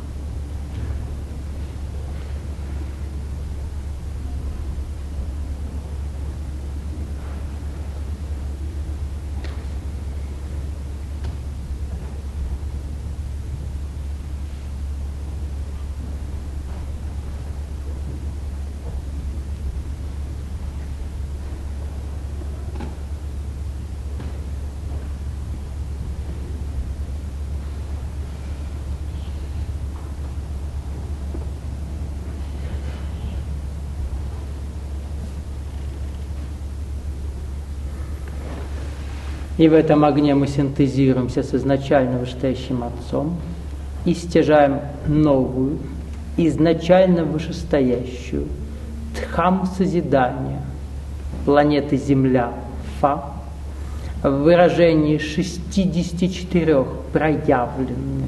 И в этом огне мы синтезируемся с изначально вышестоящим Отцом и стяжаем новую, изначально вышестоящую дхамму созидания планеты Земля Фа в выражении шестидесяти четырёх проявленных,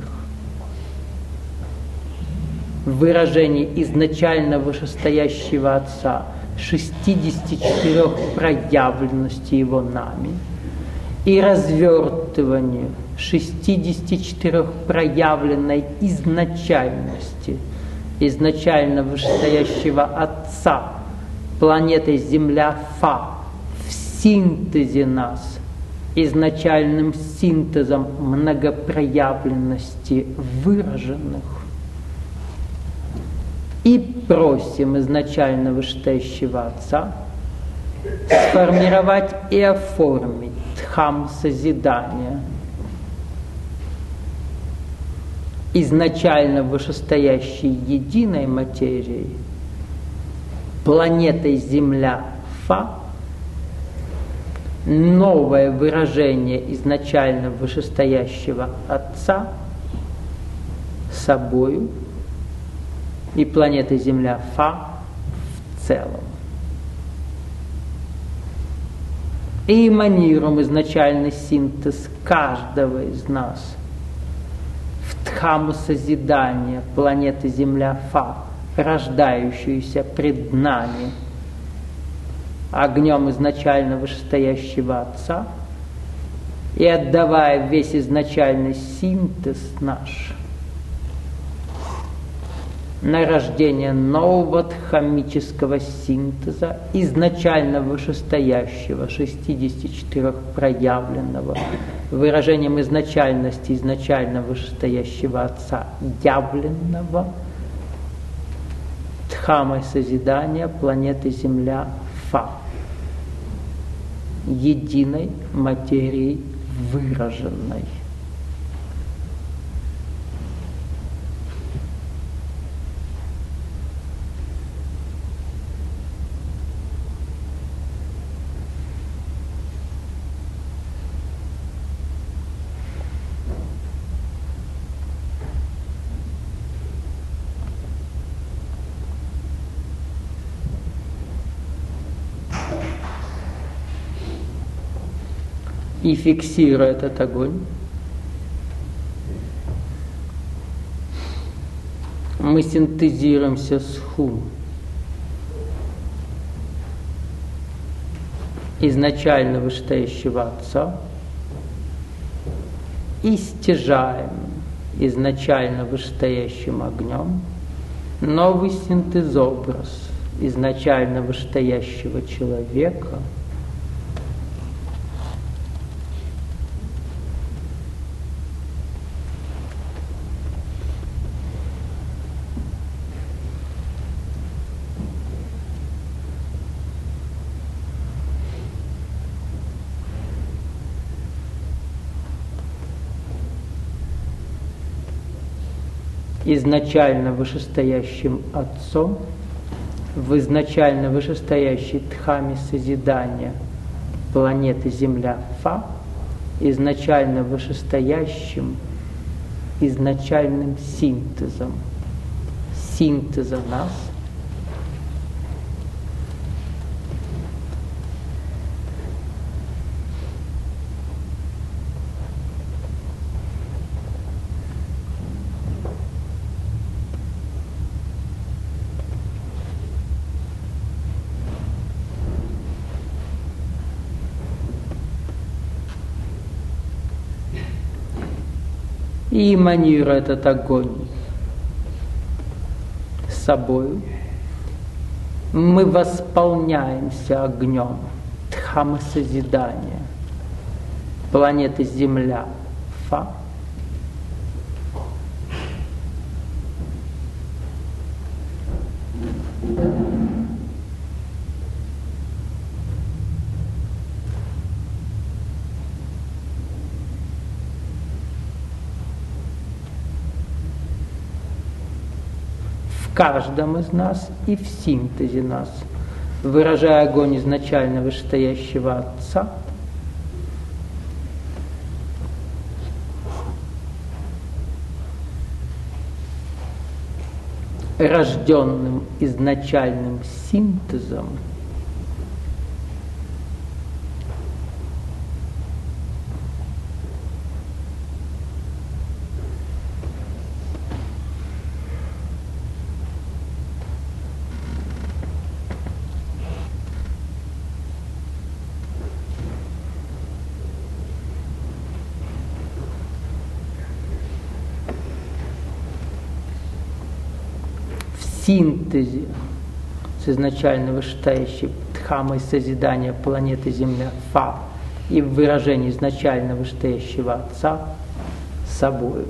в выражении изначально вышестоящего Отца шестидесяти четырёх проявленностей Его нами, и развертыванию шестидесяти четырёх проявленной изначальности, изначально вышестоящего Отца, планетой Земля Фа, в синтезе нас, изначальным синтезом многопроявленности выраженных. И просим изначально вышестоящего Отца сформировать и оформить дхамму созидания изначально вышестоящей единой материей, планетой Земля Фа, новое выражение изначально вышестоящего Отца собою и планетой Земля Фа в целом. И эманируем изначальный синтез каждого из нас в дхамму созидания планеты Земля Фа, рождающуюся пред нами огнем изначально вышестоящего Отца, и отдавая весь изначальный синтез наш на рождение нового дхаммического синтеза, изначально вышестоящего, шестидесяти четырёх проявленного, выражением изначальности изначально вышестоящего Отца, явленного, дхаммой созидания планеты Земля Фа, единой материей выраженной. И фиксируя этот огонь, мы синтезируемся с ху, изначально вышестоящего Отца, и стяжаем изначально вышестоящим огнем новый синтезобраз изначально вышестоящего человека, изначально вышестоящим Отцом, в изначально вышестоящей Дхаме созидания планеты Земля Фа, изначально вышестоящим изначальным синтезом, синтеза нас, и эманируя этот огонь с собой, мы восполняемся огнем Дхамы созидания планеты Земля Фа, в каждом из нас и в синтезе нас, выражая огонь изначально вышестоящего Отца, рожденным изначальным синтезом, в синтезе с изначально вышестоящей Дхамой созидания планеты Земля Фа и в выражении изначально вышестоящего Отца собою.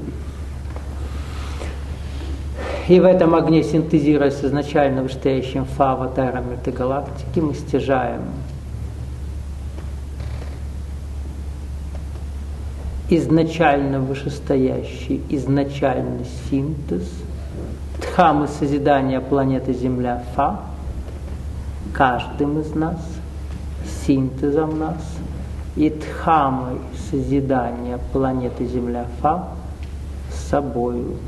И в этом огне, синтезируя с изначально вышестоящим Фа аватаром этой галактики, мы стяжаем изначально вышестоящий, изначальный синтез Дхамы созидания планеты Земля Фа, каждым из нас, синтезом нас, и Дхамой созидания планеты Земля Фа с собою.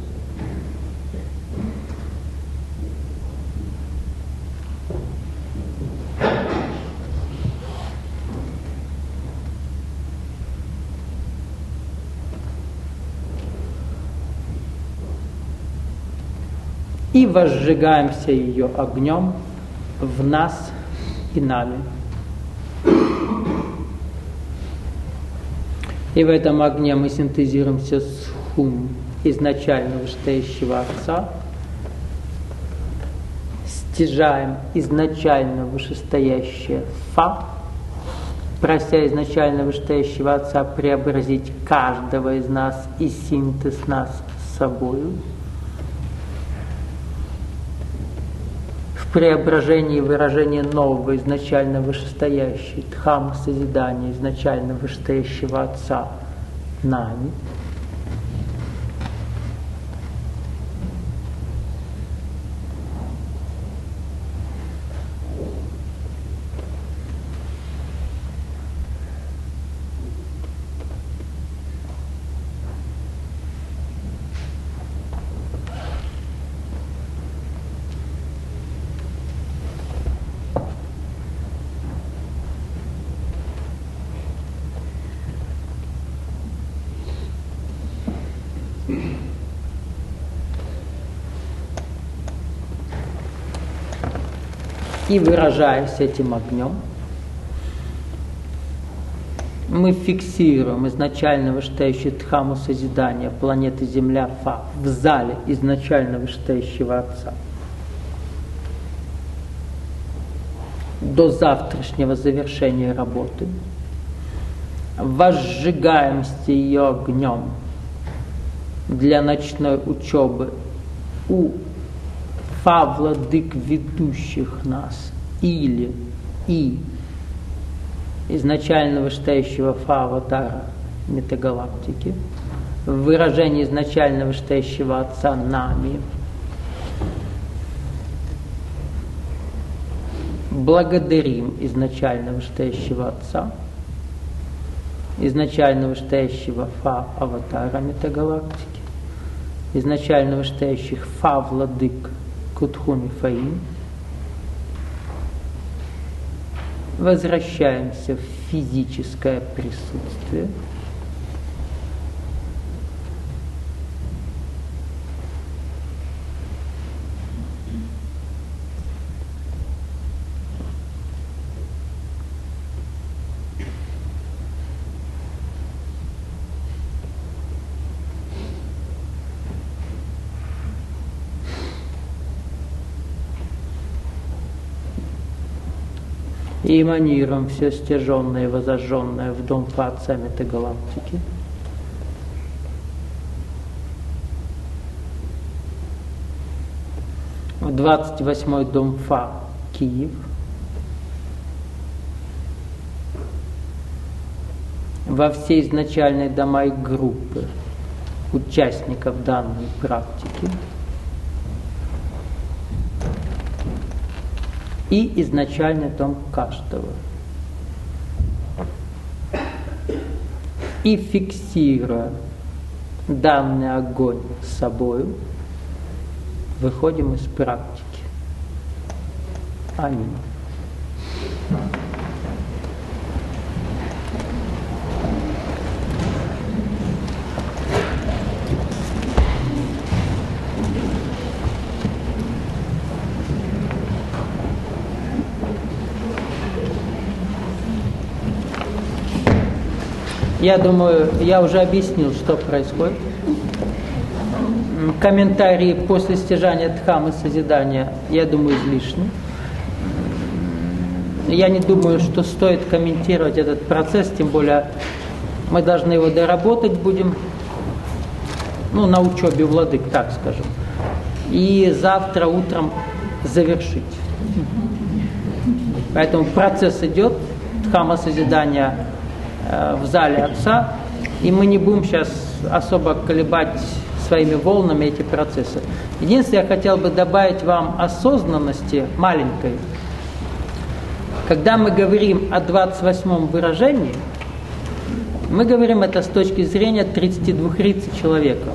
И возжигаемся ее огнем в нас и нами. И в этом огне мы синтезируемся с хум изначально вышестоящего Отца, стяжаем изначально вышестоящее Фа, прося изначально вышестоящего Отца преобразить каждого из нас и синтез нас с собою. В преображении выражения нового, изначально вышестоящей Дхамы созидания, изначально вышестоящего Отца нами. И выражаясь этим огнем, мы фиксируем изначально вышестоящую Дхамму созидания планеты Земля Фа в зале изначально вышестоящего Отца. До завтрашнего завершения работы. Возжигаемся ее огнем для ночной учебы у Фа-владык, ведущих нас, или и изначально вышестоящего Фа-аватара метагалактики, в выражении изначально вышестоящего Отца нами. Благодарим изначально вышестоящего Отца, изначально вышестоящего Фа-аватара метагалактики, изначально вышестоящих Фа-владык Кутхуми Фаим. Возвращаемся в физическое присутствие. И эманируем все стяженное и возожженное в дом Фа Отца метагалактики. В двадцать восьмой дом Фа, Киев. Во все изначальные дома и группы участников данной практики. И изначальный дом каждого. И фиксируя данный огонь с собой, выходим из практики. Аминь. Я думаю, я уже объяснил, что происходит. Комментарии после стяжания Дхаммы созидания, я думаю, излишни. Я не думаю, что стоит комментировать этот процесс, тем более мы должны его доработать будем, ну, на учебе владык, так скажем. И завтра утром завершить. Поэтому процесс идет, Дхамма созидания в зале Отца, и мы не будем сейчас особо колебать своими волнами эти процессы. Единственное, я хотел бы добавить вам осознанности маленькой. Когда мы говорим о двадцать восьмом выражении, мы говорим это с точки зрения тридцати двух лиц человека.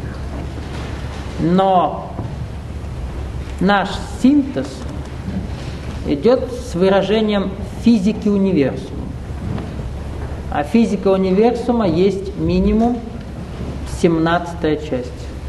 Но наш синтез идет с выражением физики универсума. А физика универсума есть минимум семнадцатая часть.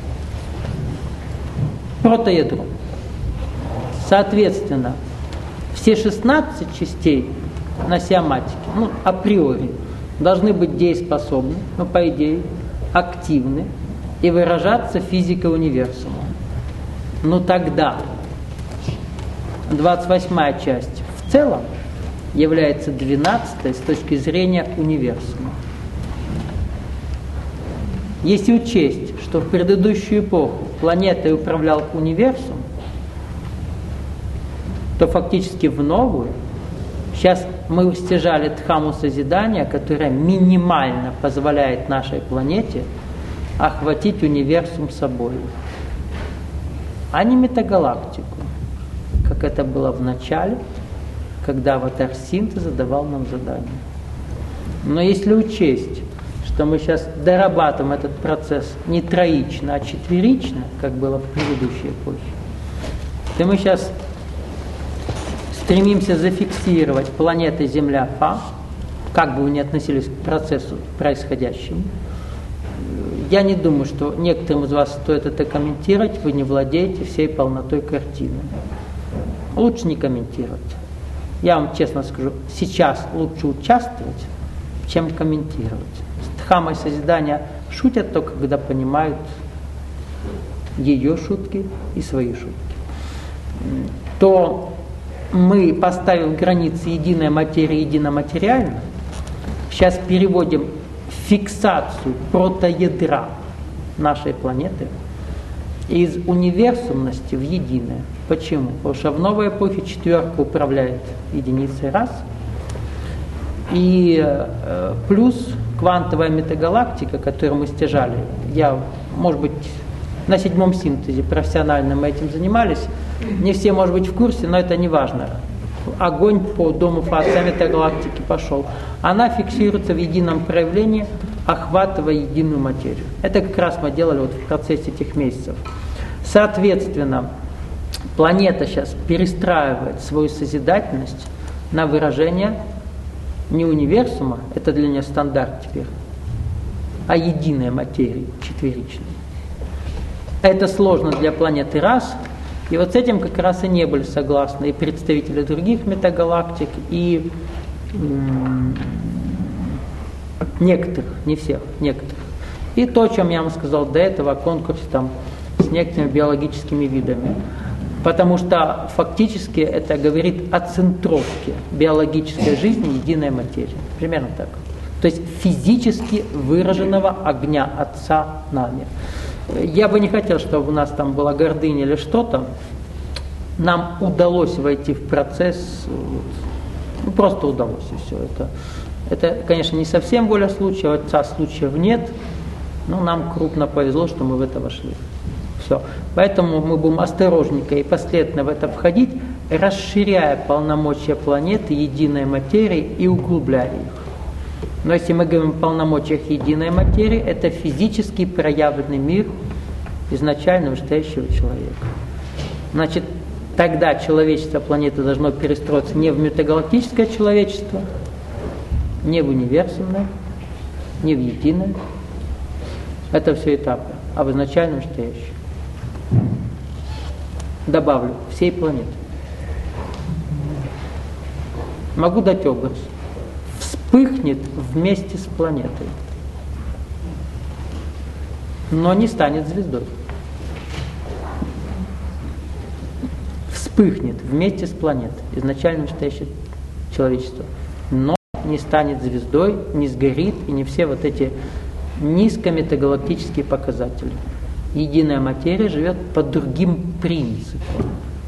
Протоядро. Соответственно, все шестнадцать частей на сиоматике, ну, априори, должны быть дееспособны, ну, по идее, активны и выражаться физикой универсума. Но тогда двадцать восьмая часть в целом является двенадцатой с точки зрения универсума. Если учесть, что в предыдущую эпоху планетой управлял универсум, то фактически в новую сейчас мы стяжали Дхамму созидания, которая минимально позволяет нашей планете охватить универсум собой, а не метагалактику, как это было в начале, когда аватар синтеза давал нам задание. Но если учесть, что мы сейчас дорабатываем этот процесс не троично, а четверично, как было в предыдущей эпохе, то мы сейчас стремимся зафиксировать планеты Земля Фа, как бы вы ни относились к процессу происходящему. Я не думаю, что некоторым из вас стоит это комментировать, вы не владеете всей полнотой картины. Лучше не комментировать. Я вам честно скажу, сейчас лучше участвовать, чем комментировать. С Дхаммой созидания шутят только, когда понимают ее шутки и свои шутки. То мы, поставив границы единая материя, единоматериально, сейчас переводим фиксацию протоядра нашей планеты из универсумности в единое. Почему? Потому что в новой эпохе четверка управляет единицей раз, и э, плюс квантовая метагалактика, которую мы стяжали, я, может быть, на седьмом синтезе профессионально мы этим занимались, не все, может быть, в курсе, но это не важно. Огонь по дому Фаотца метагалактики пошел. Она фиксируется в едином проявлении, охватывая единую материю. Это как раз мы делали вот в процессе этих месяцев. Соответственно, планета сейчас перестраивает свою созидательность на выражение не универсума, это для нее стандарт теперь, а единой материи, четверичной. Это сложно для планеты раз, и вот с этим как раз и не были согласны и представители других метагалактик, и м- некоторых, не всех, некоторых. И то, о чем я вам сказал до этого, о конкурсе там, с некоторыми биологическими видами. Потому что фактически это говорит о центровке биологической жизни единой материи. Примерно так. То есть физически выраженного огня Отца нами. Я бы не хотел, чтобы у нас там была гордыня или что-то. Нам удалось войти в процесс, ну, просто удалось, и все. Это, это, конечно, не совсем воля случая, у Отца случаев нет, но нам крупно повезло, что мы в это вошли. Все. Поэтому мы будем осторожненько и последовательно в это входить, расширяя полномочия планеты единой материи и углубляя их. Но если мы говорим о полномочиях единой материи, это физически проявленный мир изначально настоящего человека. Значит, тогда человечество планеты должно перестроиться не в метагалактическое человечество, не в универсумное, не в единое. Это все этапы, а в изначально настоящее. Добавлю, всей планеты. Могу дать образ. Вспыхнет вместе с планетой, но не станет звездой. Вспыхнет вместе с планетой, изначально настоящее человечество, но не станет звездой, не сгорит, и не все вот эти низкометагалактические показатели. Единая материя живет по другим принципам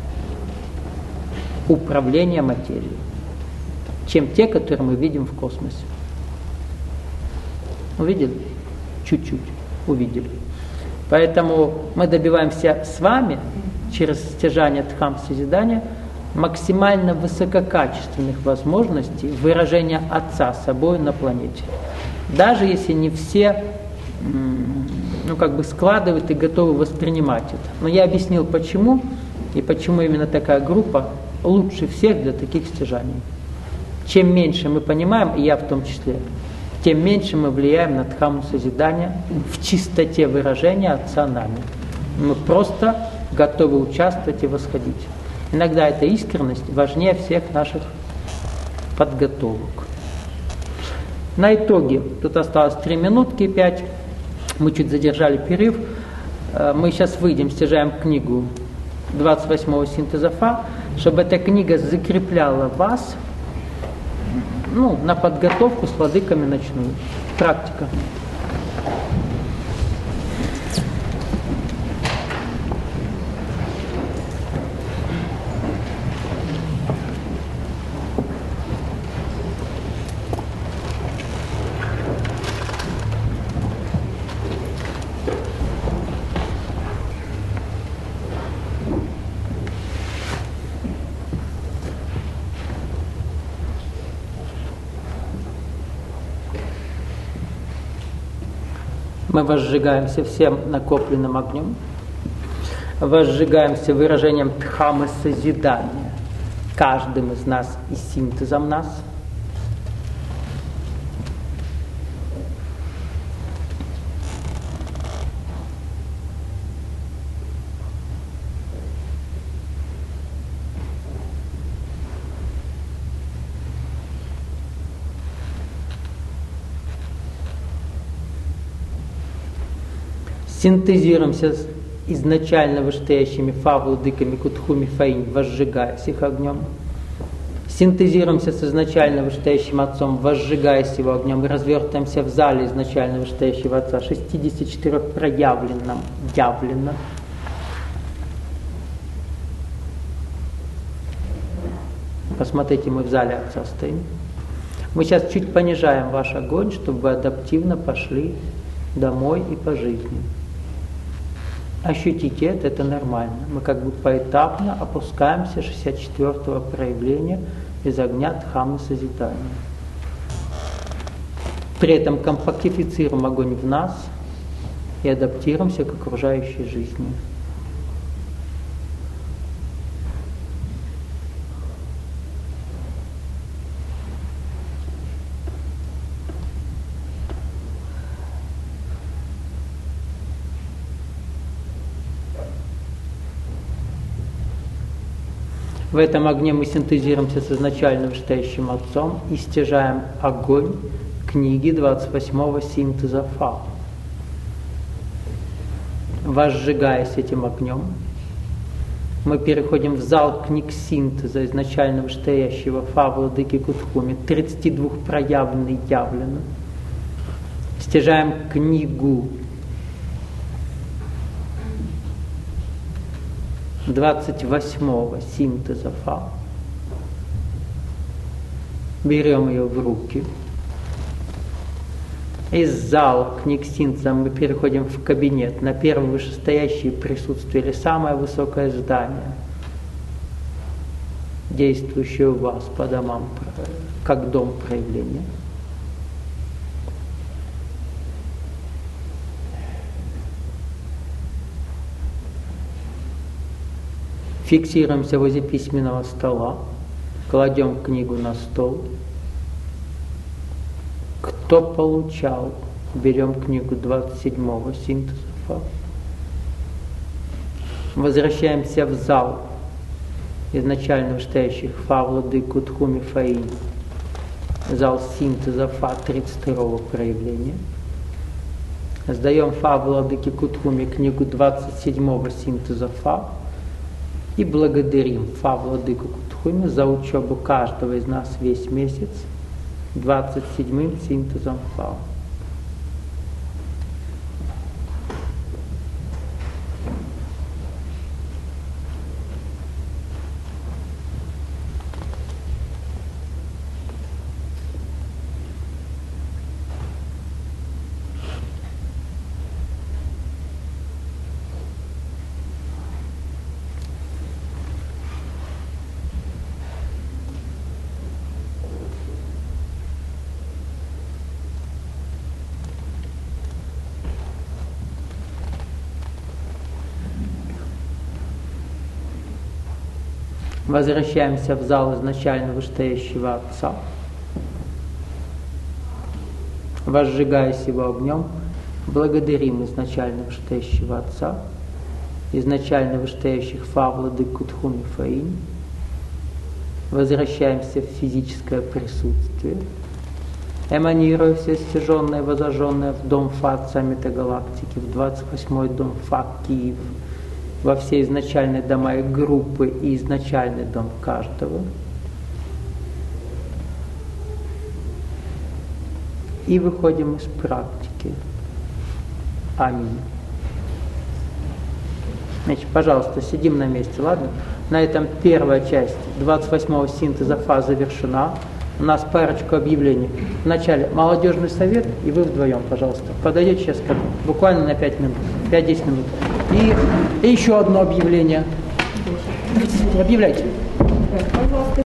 управления материей, чем те, которые мы видим в космосе. Увидели? Чуть-чуть увидели. Поэтому мы добиваемся с вами, через стяжание Дхамма-созидания, максимально высококачественных возможностей выражения Отца собой на планете. Даже если не все ну, как бы складывают и готовы воспринимать это. Но я объяснил, почему, и почему именно такая группа лучше всех для таких стяжаний. Чем меньше мы понимаем, и я в том числе, тем меньше мы влияем на Дхамму созидания в чистоте выражения Отца нами. Мы просто готовы участвовать и восходить. Иногда эта искренность важнее всех наших подготовок. На итоге, тут осталось три минутки, пять. Мы чуть задержали перерыв. Мы сейчас выйдем, стяжаем книгу двадцать восьмого синтеза Фа, чтобы эта книга закрепляла вас, ну, на подготовку с владыками ночную. Практика. Мы возжигаемся всем накопленным огнем, возжигаемся выражением Дхаммы созидания, каждым из нас и синтезом нас. Синтезируемся с изначально вышестоящими фа, владыками, кутхуми, фаинь, возжигаясь их огнем. Синтезируемся с изначально вышестоящим Отцом, возжигаясь его огнем, и развертываемся в зале изначально вышестоящего Отца, шестьдесят четыре проявленном, явленно. Посмотрите, мы в зале Отца стоим. Мы сейчас чуть понижаем ваш огонь, чтобы вы адаптивно пошли домой и по жизни. Ощутите это, это нормально. Мы как бы поэтапно опускаемся шестьдесят четвёртого проявления из огня Дхаммы созидания. При этом компактифицируем огонь в нас и адаптируемся к окружающей жизни. В этом огне мы синтезируемся с изначально вышестоящим Отцом и стяжаем огонь книги двадцать восьмого синтеза Фа. Возжигаясь этим огнем, мы переходим в зал книг синтеза изначально вышестоящего Фа, владыки Кутхуми, тридцати двух проявленный явленно. Стяжаем книгу двадцать восьмого синтеза Фа. Берем ее в руки. Из зала книг синтеза мы переходим в кабинет, на первое вышестоящее присутствие или самое высокое здание, действующее у вас по домам, как дом проявления. Фиксируемся возле письменного стола, кладем книгу на стол. Кто получал, берем книгу двадцать седьмого синтеза Фа. Возвращаемся в зал изначально вышестоящих Фа, владык Кутхуми, Фаинь. Зал синтеза Фа тридцать второго проявления. Сдаем Фа, владыке Кутхуми, книгу двадцать седьмого синтеза Фа. И благодарим Фа, владыку Кутхуми, за учебу каждого из нас весь месяц двадцать седьмым синтезом Фа. Возвращаемся в зал изначально вышестоящего Отца. Возжигаясь его огнем, благодарим изначально вышестоящего Отца, изначально вышестоящих Фа, владык Кутхуми, Фаинь. Возвращаемся в физическое присутствие, эманируя все стяженное, возожженное в дом Фа Отца Метагалактики, в двадцать восьмой дом Фа Киев, во все изначальные дома и группы и изначальный дом каждого. И выходим из практики. Аминь. Значит, пожалуйста, сидим на месте, ладно? На этом первая часть двадцать восьмого синтеза Фа завершена. У нас парочку объявлений. Вначале молодежный совет, и вы вдвоем, пожалуйста. Подойдете сейчас ко мне, буквально на пять минут, пять-десять минут. И, и еще одно объявление. Объявляйте.